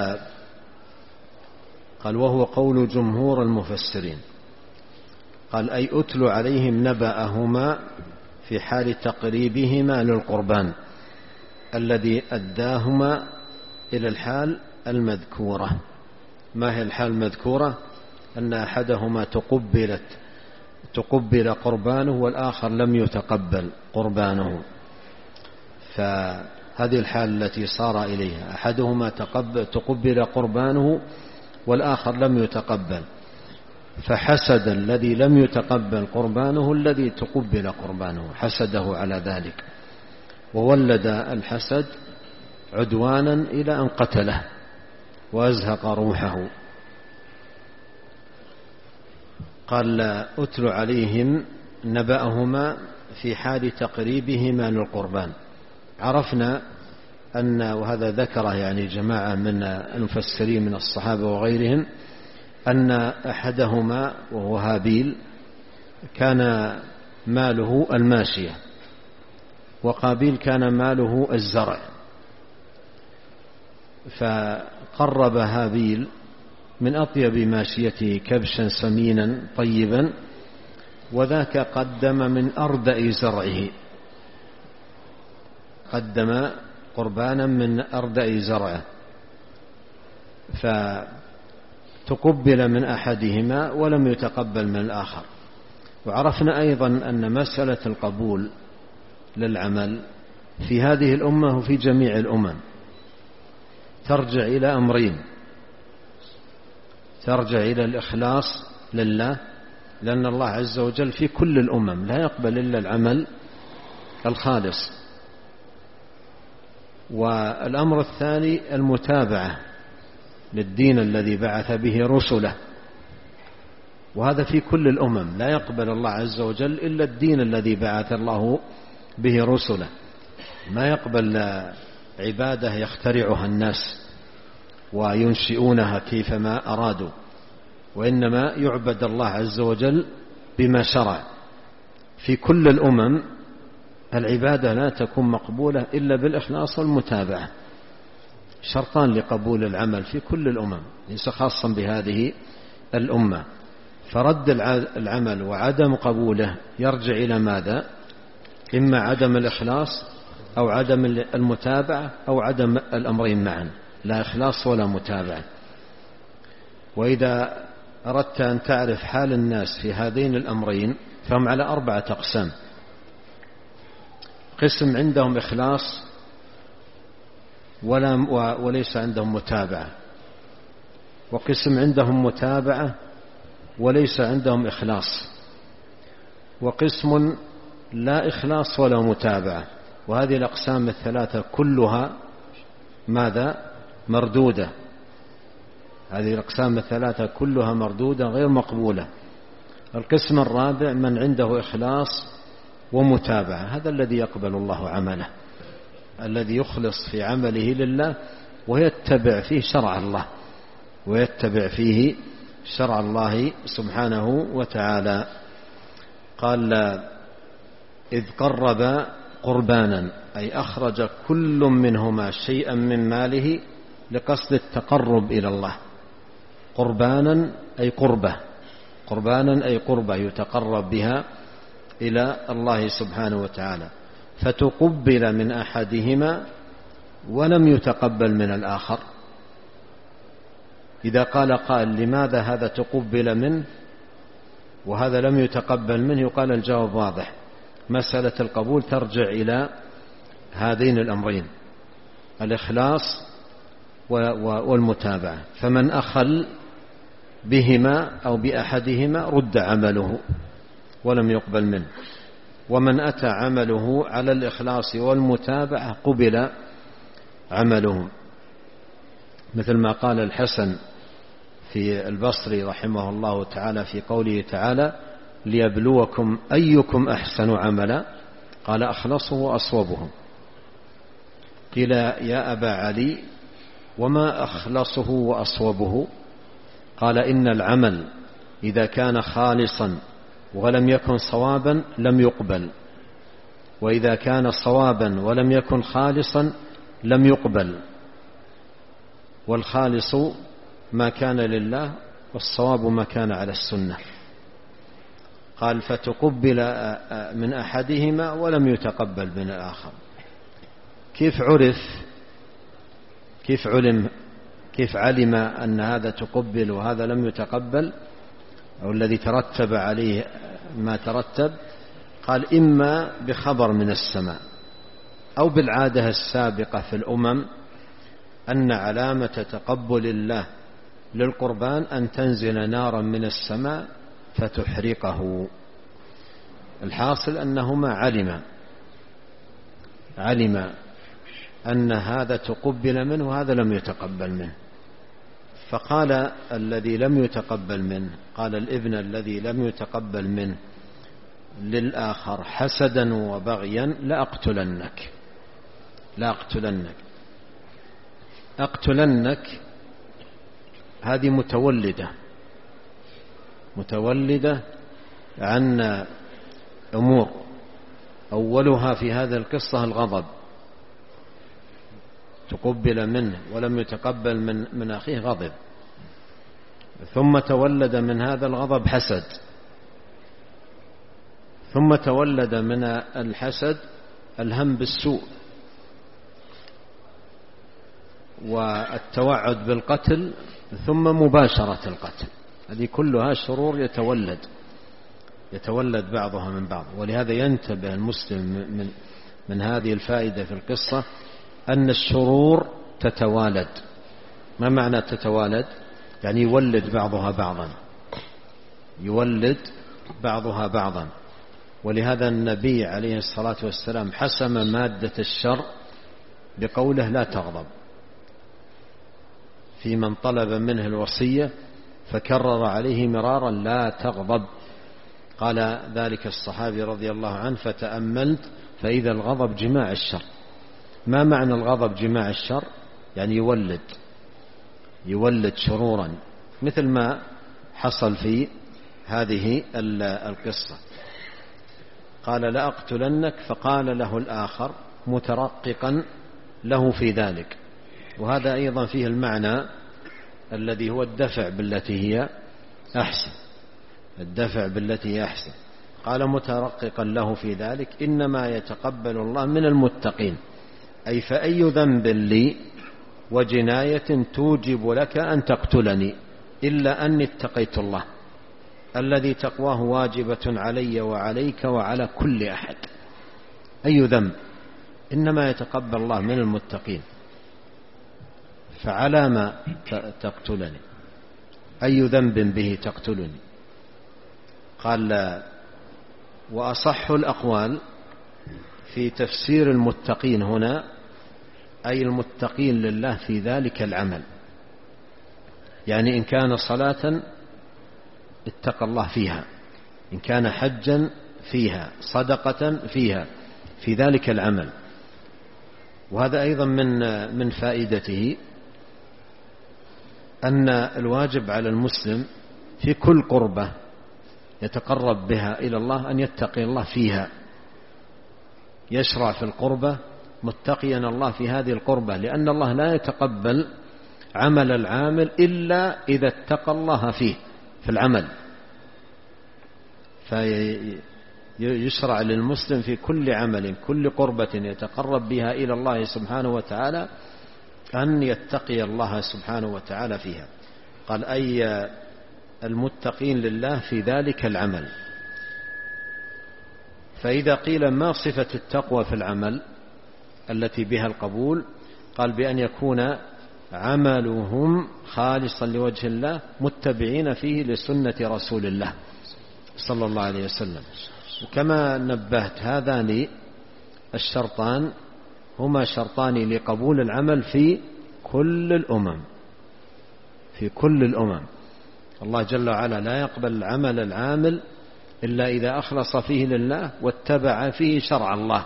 قال وهو قول جمهور المفسرين. قال أي أتل عليهم نبأهما في حال تقريبهما للقربان الذي أداهما إلى الحال المذكورة. ما هي الحال المذكورة؟ أن أحدهما تقبلت تقبل قربانه والآخر لم يتقبل قربانه، فهذه الحال التي صار إليها، أحدهما تقبل قربانه والآخر لم يتقبل، فحسد الذي لم يتقبل قربانه الذي تقبل قربانه، حسده على ذلك، وولد الحسد عدوانا إلى أن قتله وأزهق روحه. قال أتل عليهم نبأهما في حال تقريبهما للقربان. عرفنا أن، وهذا ذكره يعني جماعة من المفسرين من الصحابة وغيرهم، أن أحدهما وهو هابيل كان ماله الماشية، وقابيل كان ماله الزرع، فقرب هابيل من أطيب ماشيته كبشا سمينا طيبا، وذاك قدم من أردأ زرعه، قدم قربانا من أردأ زرعه، فتقبل من أحدهما ولم يتقبل من الآخر. وعرفنا أيضا أن مسألة القبول للعمل في هذه الأمة وفي جميع الأمم ترجع إلى أمرين: ترجع إلى الإخلاص لله لأن الله عز وجل في كل الأمم لا يقبل إلا العمل الخالص. والأمر الثاني المتابعة للدين الذي بعث به رسله، وهذا في كل الأمم لا يقبل الله عز وجل إلا الدين الذي بعث الله به رسله. ما يقبل عبادة يخترعها الناس وينشئونها كيفما أرادوا، وإنما يعبد الله عز وجل بما شرع. في كل الأمم العبادة لا تكون مقبولة إلا بالإخلاص والمتابعة، شرطان لقبول العمل في كل الأمم، ليس خاصا بهذه الأمة. فرد العمل وعدم قبوله يرجع إلى ماذا؟ إما عدم الإخلاص أو عدم المتابعة أو عدم الأمرين معا، لا إخلاص ولا متابعة. وإذا أردت أن تعرف حال الناس في هذين الأمرين فهم على أربعة أقسام: قسم عندهم إخلاص ولا وليس عندهم متابعة، وقسم عندهم متابعة وليس عندهم إخلاص، وقسم لا إخلاص ولا متابعة. وهذه الأقسام الثلاثة كلها ماذا؟ مردودة. هذه الأقسام الثلاثة كلها مردودة غير مقبولة. القسم الرابع من عنده إخلاص ومتابعة، هذا الذي يقبل الله عمله، الذي يخلص في عمله لله ويتبع فيه شرع الله ويتبع فيه شرع الله سبحانه وتعالى. قال: إذ قرب قربانا، أي أخرج كل منهما شيئا من ماله لقصد التقرب إلى الله. قربانا أي قربة، قربانا أي قربة يتقرب بها إلى الله سبحانه وتعالى. فتقبل من أحدهما ولم يتقبل من الآخر. إذا قال قال لماذا هذا تقبل منه وهذا لم يتقبل منه، يقال الجواب واضح. مسألة القبول ترجع إلى هذين الأمرين: الإخلاص والمتابعة. فمن أخل بهما أو بأحدهما رد عمله ولم يقبل منه، ومن أتى عمله على الإخلاص والمتابعة قبل عمله. مثل ما قال الحسن في البصري رحمه الله تعالى في قوله تعالى: ليبلوكم أيكم أحسن عملا، قال: أخلصه وأصوبه. قيل: يا أبا علي وما أخلصه وأصوبه؟ قال: إن العمل إذا كان خالصا ولم يكن صوابا لم يقبل، وإذا كان صوابا ولم يكن خالصا لم يقبل. والخالص ما كان لله والصواب ما كان على السنة. قال: فتقبل من أحدهما ولم يتقبل من الآخر. كيف عرف كيف علم كيف علم أن هذا تقبل وهذا لم يتقبل، أو الذي ترتب عليه ما ترتب؟ قال: إما بخبر من السماء أو بالعادة السابقة في الأمم أن علامة تقبل الله للقربان أن تنزل نارا من السماء فتحرقه. الحاصل أنهما علم علم أن هذا تقبل منه وهذا لم يتقبل منه. فقال الذي لم يتقبل منه، قال الابن الذي لم يتقبل منه للآخر حسدا وبغيا: لأقتلنك لأقتلنك أقتلنك. هذه متولدة متولدة عن أمور. أولها في هذا القصة الغضب، تقبل منه ولم يتقبل من, من أخيه غضب، ثم تولد من هذا الغضب حسد، ثم تولد من الحسد الهم بالسوء والتوعد بالقتل، ثم مباشرة القتل. هذه كلها شرور يتولد يتولد بعضها من بعض. ولهذا ينتبه المسلم من, من هذه الفائدة في القصة أن الشرور تتوالد. ما معنى تتوالد؟ يعني يولد بعضها بعضا، يولد بعضها بعضا. ولهذا النبي عليه الصلاة والسلام حسم مادة الشر بقوله لا تغضب، في من طلب منه الوصية فكرر عليه مرارا لا تغضب. قال ذلك الصحابي رضي الله عنه فتأملت فإذا الغضب جماع الشر. ما معنى الغضب جماع الشر؟ يعني يولد يولد شرورا، مثل ما حصل في هذه القصة. قال لأقتلنك، فقال له الآخر مترققا له في ذلك، وهذا أيضا فيه المعنى الذي هو الدفع بالتي هي أحسن، الدفع بالتي هي أحسن. قال مترققا له في ذلك إنما يتقبل الله من المتقين، أي فأي ذنب لي وجناية توجب لك أن تقتلني إلا أني اتقيت الله الذي تقواه واجبة علي وعليك وعلى كل أحد. أي ذنب إنما يتقبل الله من المتقين، فعلى ما تقتلني؟ أي ذنب به تقتلني؟ قال لا. وأصح الأقوال في تفسير المتقين هنا أي المتقين لله في ذلك العمل، يعني إن كان صلاة اتقى الله فيها، إن كان حجا فيها، صدقة فيها، في ذلك العمل. وهذا أيضا من من فائدته أن الواجب على المسلم في كل قربة يتقرب بها إلى الله أن يتقي الله فيها، يشرع في القربة متقيا الله في هذه القربة، لأن الله لا يتقبل عمل العامل إلا إذا اتقى الله فيه في العمل. فيشرع للمسلم في كل عمل، كل قربة يتقرب بها إلى الله سبحانه وتعالى أن يتقي الله سبحانه وتعالى فيها. قال أي المتقين لله في ذلك العمل. فإذا قيل ما صفة التقوى في العمل التي بها القبول؟ قال بأن يكون عملهم خالصا لوجه الله متبعين فيه لسنة رسول الله صلى الله عليه وسلم. وكما نبهت هذان الشرطان هما شرطان لقبول العمل في كل الأمم، في كل الأمم. الله جل وعلا لا يقبل العمل العامل إلا إذا أخلص فيه لله واتبع فيه شرع الله،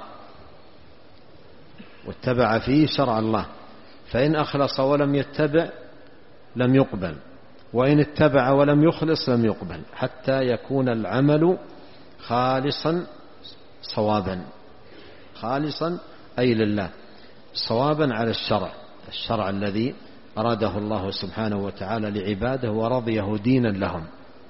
واتبع فيه شرع الله. فإن أخلص ولم يتبع لم يقبل، وإن اتبع ولم يخلص لم يقبل، حتى يكون العمل خالصا صوابا، خالصا أي لله، صوابا على الشرع، الشرع الذي أراده الله سبحانه وتعالى لعباده ورضيه دينا لهم.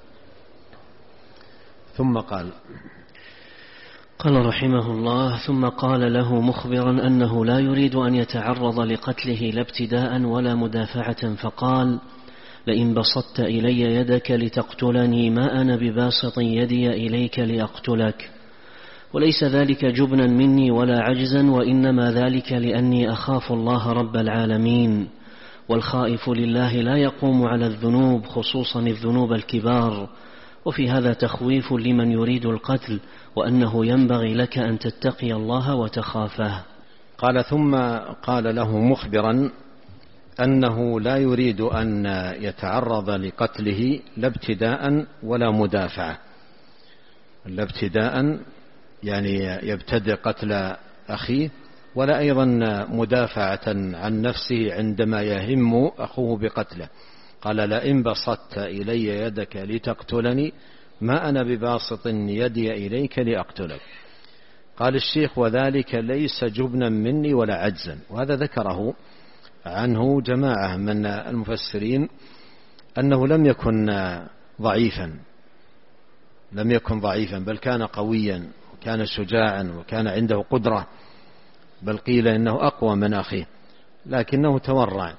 ثم قال قال رحمه الله: ثم قال له مخبرا أنه لا يريد أن يتعرض لقتله لا ابتداء ولا مدافعة، فقال: لئن بسطت إلي يدك لتقتلني ما أنا بباسط يدي إليك لأقتلك، وليس ذلك جبنا مني ولا عجزا، وإنما ذلك لأني أخاف الله رب العالمين، والخائف لله لا يقوم على الذنوب، خصوصا الذنوب الكبار، وفي هذا تخويف لمن يريد القتل، وأنه ينبغي لك أن تتقي الله وتخافه. قال ثم قال له مخبرا أنه لا يريد أن يتعرض لقتله لا ابتداء ولا مدافعة. لا ابتداء يعني يبتدئ قتل أخيه، ولا أيضا مدافعة عن نفسه عندما يهم أخوه بقتله. قال: لئن بسطت إلي يدك لتقتلني ما أنا بباسط يدي إليك لأقتلك. قال الشيخ: وذلك ليس جبنا مني ولا عجزا. وهذا ذكره عنه جماعة من المفسرين أنه لم يكن ضعيفا، لم يكن ضعيفا بل كان قويا وكان شجاعا وكان عنده قدرة، بل قيل إنه أقوى من أخيه، لكنه تورع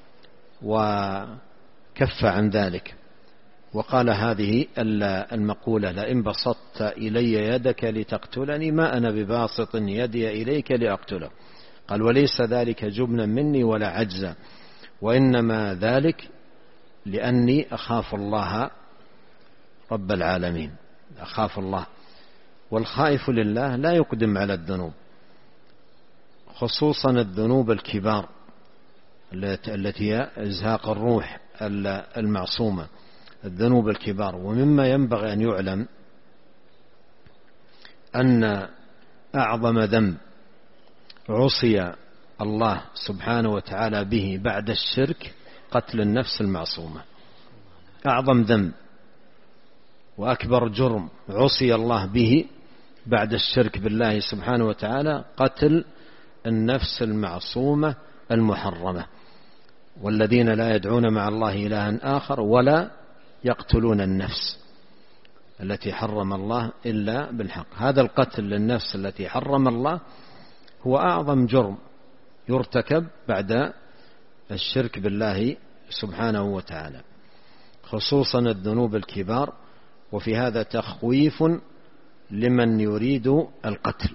وكف عن ذلك. وقال هذه المقولة: لئن بسطت إلي يدك لتقتلني ما أنا بباسط يدي إليك لأقتلك. قال: وليس ذلك جبنا مني ولا عجزا، وإنما ذلك لأني أخاف الله رب العالمين، أخاف الله. والخائف لله لا يقدم على الذنوب، خصوصا الذنوب الكبار التي هي إزهاق الروح المعصومة، الذنوب الكبار. ومما ينبغي أن يعلم أن أعظم ذنب عصي الله سبحانه وتعالى به بعد الشرك قتل النفس المعصومة. أعظم ذنب وأكبر جرم عصي الله به بعد الشرك بالله سبحانه وتعالى قتل النفس المعصومة المحرمة. والذين لا يدعون مع الله إلها آخر ولا يقتلون النفس التي حرم الله إلا بالحق. هذا القتل للنفس التي حرم الله هو أعظم جرم يرتكب بعد الشرك بالله سبحانه وتعالى، خصوصا الذنوب الكبار. وفي هذا تخويف لمن يريد القتل،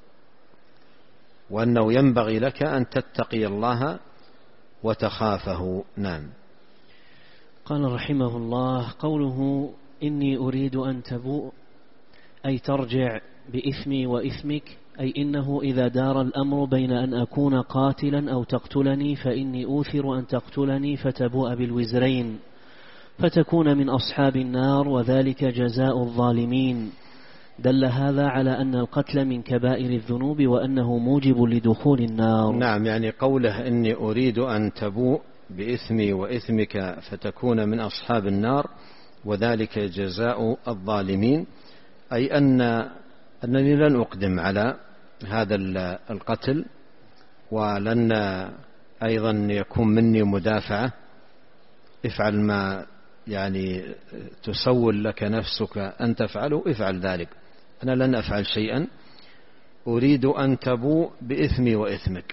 وأنه ينبغي لك أن تتقي الله وتخافه. نعم. قال رحمه الله: قوله إني أريد أن تبوء أي ترجع بإثمي وإثمك، أي إنه إذا دار الأمر بين أن أكون قاتلا أو تقتلني فإني أوثر أن تقتلني فتبوء بالوزرين فتكون من أصحاب النار، وذلك جزاء الظالمين. دل هذا على أن القتل من كبائر الذنوب وأنه موجب لدخول النار. نعم، يعني قوله إني أريد أن تبوء بإثمي وإثمك فتكون من أصحاب النار وذلك جزاء الظالمين، أي أن أنني لن أقدم على هذا القتل، ولن أيضا يكون مني مدافعة. افعل ما يعني تسول لك نفسك أن تفعله، افعل ذلك، أنا لن أفعل شيئا. أريد أن تبوء بإثمي وإثمك،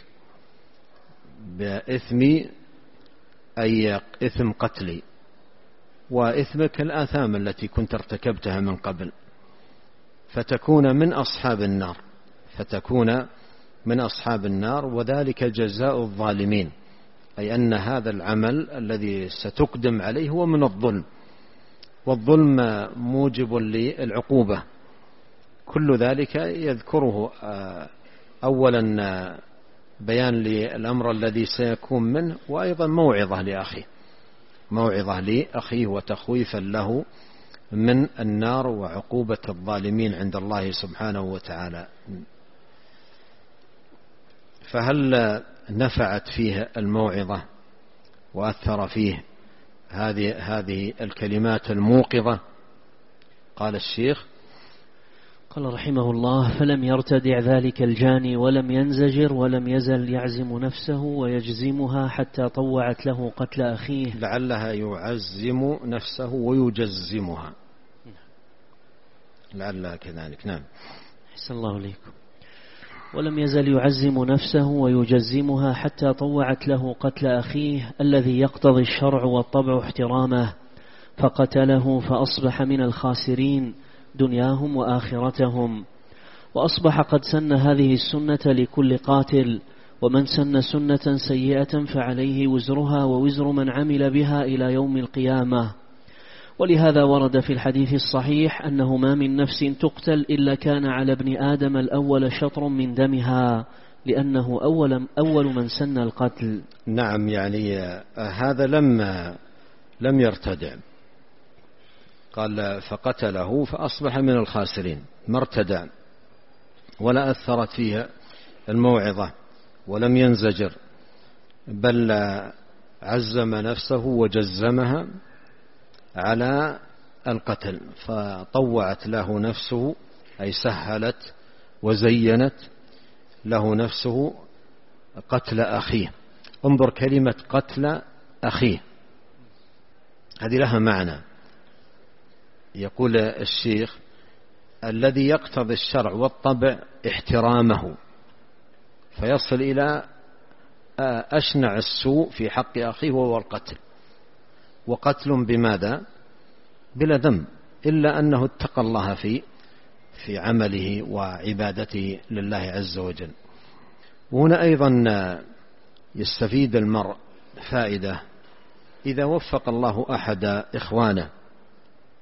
بإثمي أي إثم قتلي، وإثمك الآثام التي كنت ارتكبتها من قبل، فتكون من أصحاب النار، فتكون من أصحاب النار وذلك جزاء الظالمين، أي أن هذا العمل الذي ستقدم عليه هو من الظلم، والظلم موجب للعقوبة. كل ذلك يذكره أولا بيان للأمر الذي سيكون منه، وأيضا موعظة لأخيه، موعظة لأخيه وتخويفا له من النار وعقوبة الظالمين عند الله سبحانه وتعالى. فهل نفعت فيه الموعظة وأثر فيه هذه هذه الكلمات الموقظة؟ قال الشيخ: قال رحمه الله: فلم يرتدع ذلك الجاني ولم ينزجر ولم يزل يعزم نفسه ويجزمها حتى طوعت له قتل أخيه. لعلها يعزم نفسه ويجزمها، لعلها كذلك. نعم. أحسن الله إليكم. ولم يزل يعزم نفسه ويجزمها حتى طوعت له قتل أخيه الذي يقتضي الشرع والطبع احترامه، فقتله فأصبح من الخاسرين دنياهم وآخرتهم. وأصبح قد سن هذه السنة لكل قاتل، ومن سن سنة سيئة فعليه وزرها ووزر من عمل بها إلى يوم القيامة. ولهذا ورد في الحديث الصحيح أنه ما من نفس تقتل إلا كان على ابن آدم الأول شطر من دمها، لأنه أول, أول من سن القتل. نعم، يعني هذا لم لم يرتدع، قال فقتله فأصبح من الخاسرين، ما ارتدع ولا أثرت فيها الموعظة ولم ينزجر، بل عزم نفسه وجزمها على القتل، فطوعت له نفسه أي سهلت وزينت له نفسه قتل أخيه. انظر كلمة قتل أخيه، هذه لها معنى. يقول الشيخ: الذي يقتضي الشرع والطبع احترامه، فيصل إلى أشنع السوء في حق أخيه وهو القتل. وقتل بماذا؟ بلا ذنب، إلا أنه اتقى الله في في عمله وعبادته لله عز وجل. وهنا أيضا يستفيد المرء فائدة: إذا وفق الله أحد إخوانه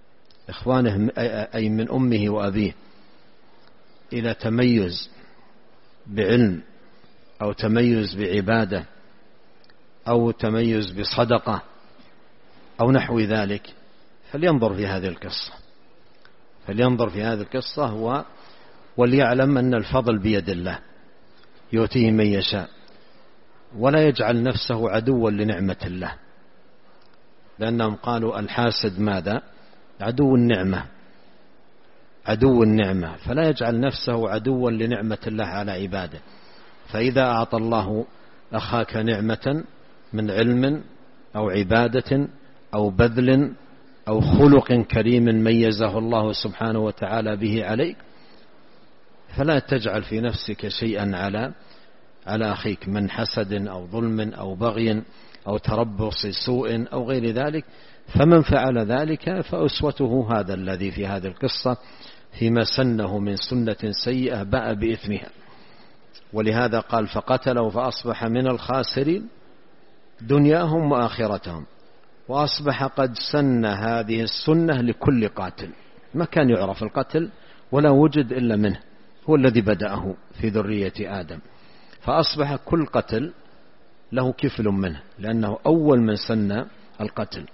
إخوانه أي من أمه وأبيه إلى تميز بعلم أو تميز بعبادة أو تميز بصدقة أو نحو ذلك، فلينظر في هذه القصة فلينظر في هذه القصة و وليعلم أن الفضل بيد الله يؤتيه من يشاء، ولا يجعل نفسه عدوا لنعمة الله، لأنهم قالوا الحاسد ماذا؟ عدو النعمة عدو النعمة، فلا يجعل نفسه عدوا لنعمة الله على عباده. فإذا أعطى الله أخاك نعمة من علم أو عبادة أو بذل أو خلق كريم ميزه الله سبحانه وتعالى به عليك، فلا تجعل في نفسك شيئا على على أخيك من حسد أو ظلم أو بغي أو تربص سوء أو غير ذلك. فمن فعل ذلك فأسوته هذا الذي في هذه القصة فيما سنه من سنة سيئة باء بإثمها. ولهذا قال فقتله فأصبح من الخاسرين دنياهم وآخرتهم، وأصبح قد سن هذه السنة لكل قاتل، ما كان يعرف القتل ولا وجد إلا منه، هو الذي بدأه في ذرية آدم، فأصبح كل قتل له كفل منه، لأنه أول من سن القتل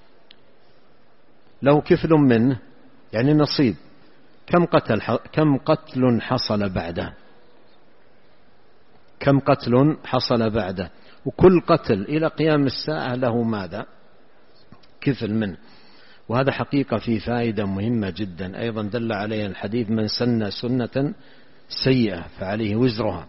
له كفل منه، يعني نصيب. كم قتل كم قتل حصل بعده كم قتل حصل بعده وكل قتل إلى قيام الساعة له ماذا؟ كفل منه. وهذا حقيقة في فائدة مهمة جدا أيضا دل عليها الحديث: من سن سنة سيئة فعليه وزرها.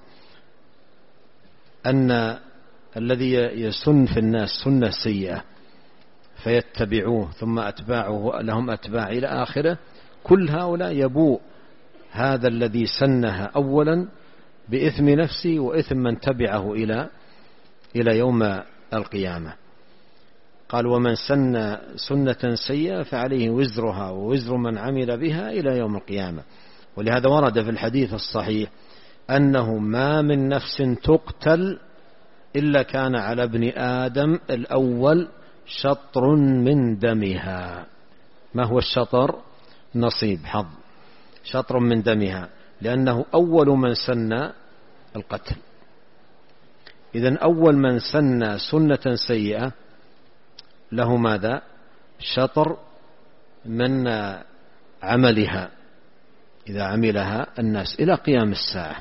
أن الذي يسن في الناس سنة سيئة فيتبعوه ثم أتباعه لهم أتباع إلى آخره، كل هؤلاء يبوء هذا الذي سنها أولا بإثم نفسه وإثم من تبعه إلى إلى يوم القيامة. قال: ومن سن سنة سيئة فعليه وزرها ووزر من عمل بها إلى يوم القيامة. ولهذا ورد في الحديث الصحيح أنه ما من نفس تقتل إلا كان على ابن آدم الأول شطر من دمها. ما هو الشطر؟ نصيب، حظ، شطر من دمها، لأنه أول من سن القتل. إذن أول من سن سنة سيئة له ماذا؟ شطر من عملها إذا عملها الناس إلى قيام الساعة.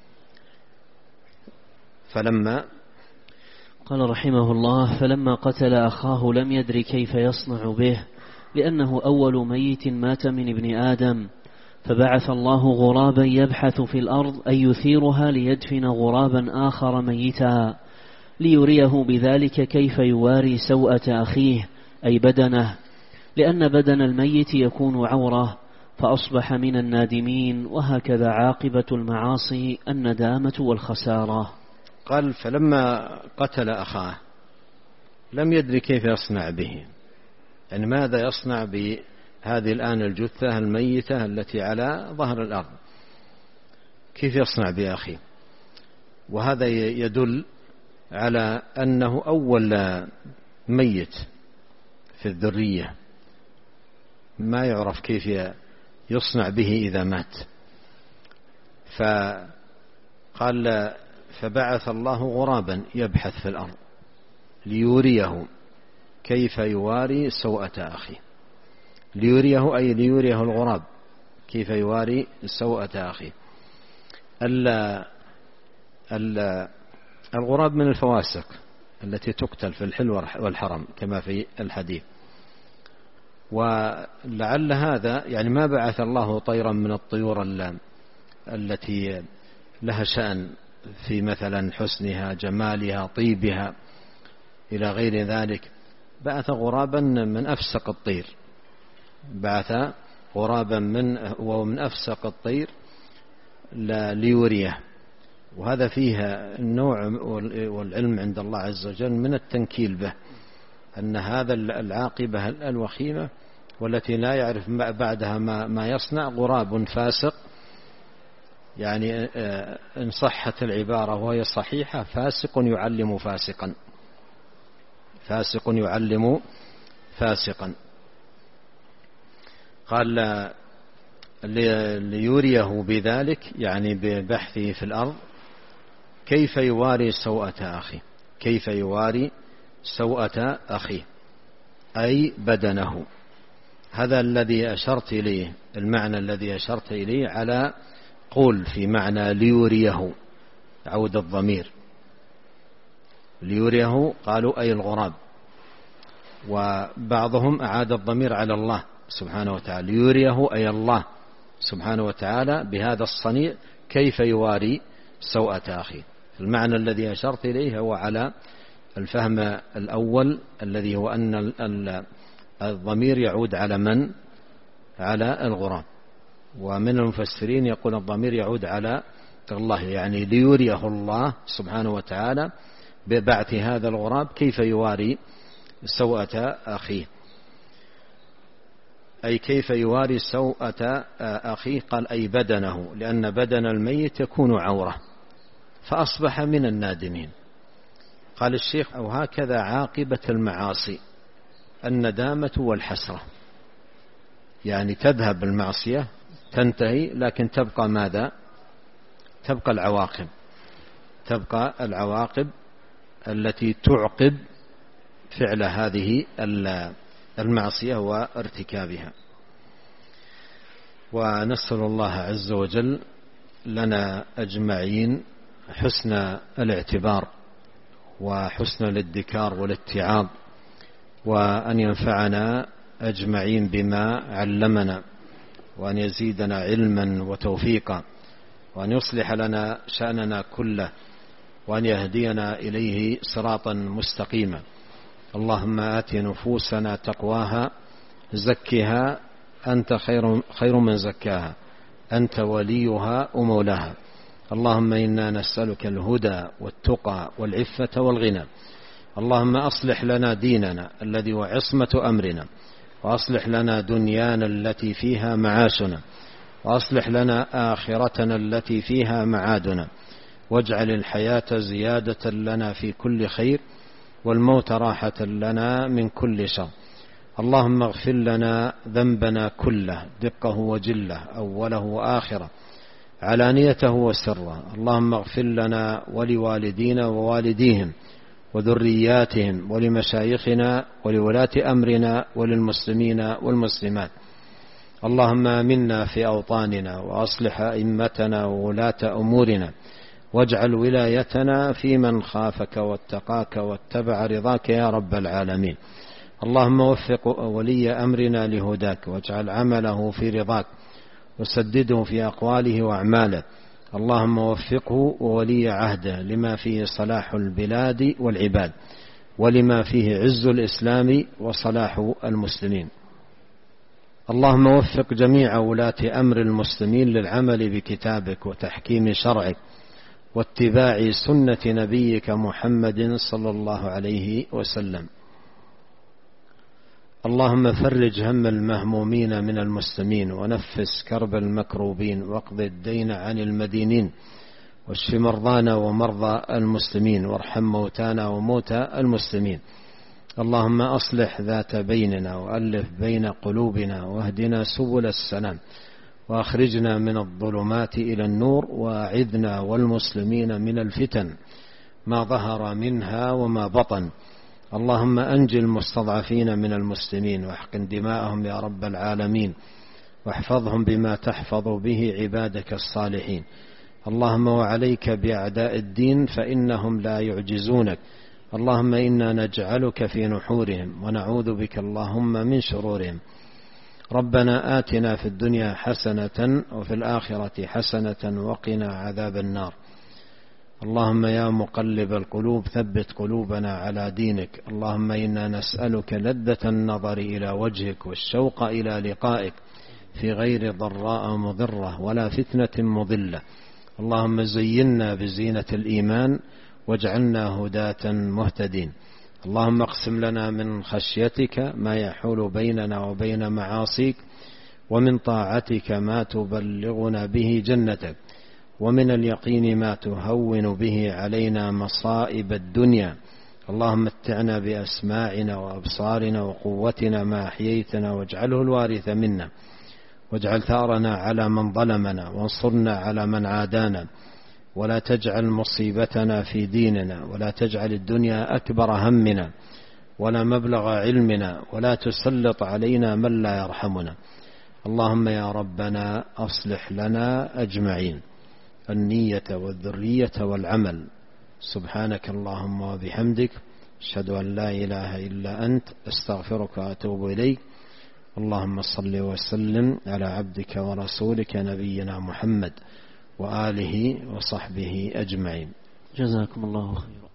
فلما قال رحمه الله: فلما قتل أخاه لم يدر كيف يصنع به، لأنه أول ميت مات من ابن آدم، فبعث الله غرابا يبحث في الأرض أن يثيرها ليدفن غرابا آخر ميتا، ليريه بذلك كيف يواري سوءة أخيه أي بدنه، لأن بدن الميت يكون عورة، فأصبح من النادمين. وهكذا عاقبة المعاصي الندامة والخسارة. قال: فلما قتل أخاه لم يدري كيف يصنع به، يعني ماذا يصنع بهذه الآن الجثة الميتة التي على ظهر الأرض، كيف يصنع بأخيه. وهذا يدل على أنه أول ميت في الذرية، ما يعرف كيف يصنع به إذا مات. فقال: فبعث الله غرابا يبحث في الأرض ليوريه كيف يواري سوءة أخيه. ليوريه أي ليوريه الغراب كيف يواري سوءة أخيه. الغراب من الفواسق التي تقتل في الحل والحرم كما في الحديث. ولعل هذا يعني ما بعث الله طيرا من الطيور التي لها شأن في مثلا حسنها، جمالها، طيبها إلى غير ذلك، بعث غرابا من أفسق الطير، بعث غرابا من ومن أفسق الطير ليوريه. وهذا فيها النوع والعلم عند الله عز وجل من التنكيل به، أن هذا العاقبة الوخيمة والتي لا يعرف بعدها ما يصنع غراب فاسق، يعني إن صحت العبارة وهي صحيحة: فاسق يعلم فاسقا، فاسق يعلم فاسقا. قال ليريه بذلك يعني ببحثه في الأرض كيف يواري سوءة أخيه، كيف يواري سوءة أخيه أي بدنه. هذا الذي أشرت إليه، المعنى الذي أشرت إليه على قول في معنى ليريه، عود الضمير ليريه قالوا أي الغراب، وبعضهم أعاد الضمير على الله سبحانه وتعالى، ليريه أي الله سبحانه وتعالى بهذا الصنيع كيف يواري سوءة أخيه. المعنى الذي أشرت إليه هو على الفهم الأول الذي هو أن الضمير يعود على من؟ على الغراب. ومن المفسرين يقول الضمير يعود على الله، يعني ليريه الله سبحانه وتعالى ببعث هذا الغراب كيف يواري سوءة أخيه، أي كيف يواري سوءة أخيه. قال أي بدنه، لأن بدن الميت يكون عورة فأصبح من النادمين. قال الشيخ أو هكذا عاقبة المعاصي الندامة والحسرة، يعني تذهب المعصية تنتهي لكن تبقى ماذا؟ تبقى العواقب، تبقى العواقب التي تعقب فعل هذه المعصية وارتكابها. ونسأل الله عز وجل لنا أجمعين حسن الاعتبار وحسن الادكار والاتعاظ، وأن ينفعنا أجمعين بما علمنا، وأن يزيدنا علما وتوفيقا، وأن يصلح لنا شأننا كله، وأن يهدينا إليه صراطا مستقيما. اللهم آت نفوسنا تقواها زكها أنت خير, خير من زكاها أنت وليها ومولاها. اللهم إنا نسألك الهدى والتقى والعفة والغنى. اللهم أصلح لنا ديننا الذي هو عصمة أمرنا، وأصلح لنا دنيانا التي فيها معاشنا، وأصلح لنا آخرتنا التي فيها معادنا، واجعل الحياة زيادة لنا في كل خير، والموت راحة لنا من كل شر. اللهم اغفر لنا ذنبنا كله دقه وجله أوله وآخره علانيته وسره. اللهم اغفر لنا ولوالدينا ووالديهم وذرياتهم ولمشايخنا ولولاة أمرنا وللمسلمين والمسلمات. اللهم آمنا في أوطاننا وأصلح أئمتنا وولاة أمورنا، واجعل ولايتنا في من خافك واتقاك واتبع رضاك يا رب العالمين. اللهم وفق ولي أمرنا لهداك، واجعل عمله في رضاك، وسدده في أقواله وأعماله. اللهم وفقه وولي عهده لما فيه صلاح البلاد والعباد، ولما فيه عز الإسلام وصلاح المسلمين. اللهم وفق جميع ولاة أمر المسلمين للعمل بكتابك وتحكيم شرعك واتباع سنة نبيك محمد صلى الله عليه وسلم. اللهم فرج هم المهمومين من المسلمين، ونفس كرب المكروبين، واقض الدين عن المدينين، واشف مرضانا ومرضى المسلمين، وارحم موتانا وموتى المسلمين. اللهم أصلح ذات بيننا، وألف بين قلوبنا، واهدنا سبل السلام، وأخرجنا من الظلمات إلى النور، وأعذنا والمسلمين من الفتن ما ظهر منها وما بطن. اللهم أنجِ المستضعفين من المسلمين، واحقن دماءهم يا رب العالمين، واحفظهم بما تحفظ به عبادك الصالحين. اللهم وعليك بأعداء الدين فإنهم لا يعجزونك. اللهم إنا نجعلك في نحورهم، ونعوذ بك اللهم من شرورهم. ربنا آتنا في الدنيا حسنة وفي الآخرة حسنة وقنا عذاب النار. اللهم يا مقلب القلوب ثبت قلوبنا على دينك. اللهم إنا نسألك لذة النظر إلى وجهك والشوق إلى لقائك في غير ضراء مضرة ولا فتنة مضلة. اللهم زينا بزينة الإيمان واجعلنا هداة مهتدين. اللهم اقسم لنا من خشيتك ما يحول بيننا وبين معاصيك، ومن طاعتك ما تبلغنا به جنتك، ومن اليقين ما تهون به علينا مصائب الدنيا. اللهم متعنا بأسماعنا وأبصارنا وقوتنا ما أحييتنا، واجعله الوارث منا، واجعل ثأرنا على من ظلمنا، وانصرنا على من عادانا، ولا تجعل مصيبتنا في ديننا، ولا تجعل الدنيا أكبر همنا ولا مبلغ علمنا، ولا تسلط علينا من لا يرحمنا. اللهم يا ربنا أصلح لنا أجمعين النية والذرية والعمل. سبحانك اللهم وبحمدك، أشهد أن لا إله إلا أنت، أستغفرك وأتوب إليك. اللهم صل وسلم على عبدك ورسولك نبينا محمد وآله وصحبه أجمعين. جزاكم الله خيرا.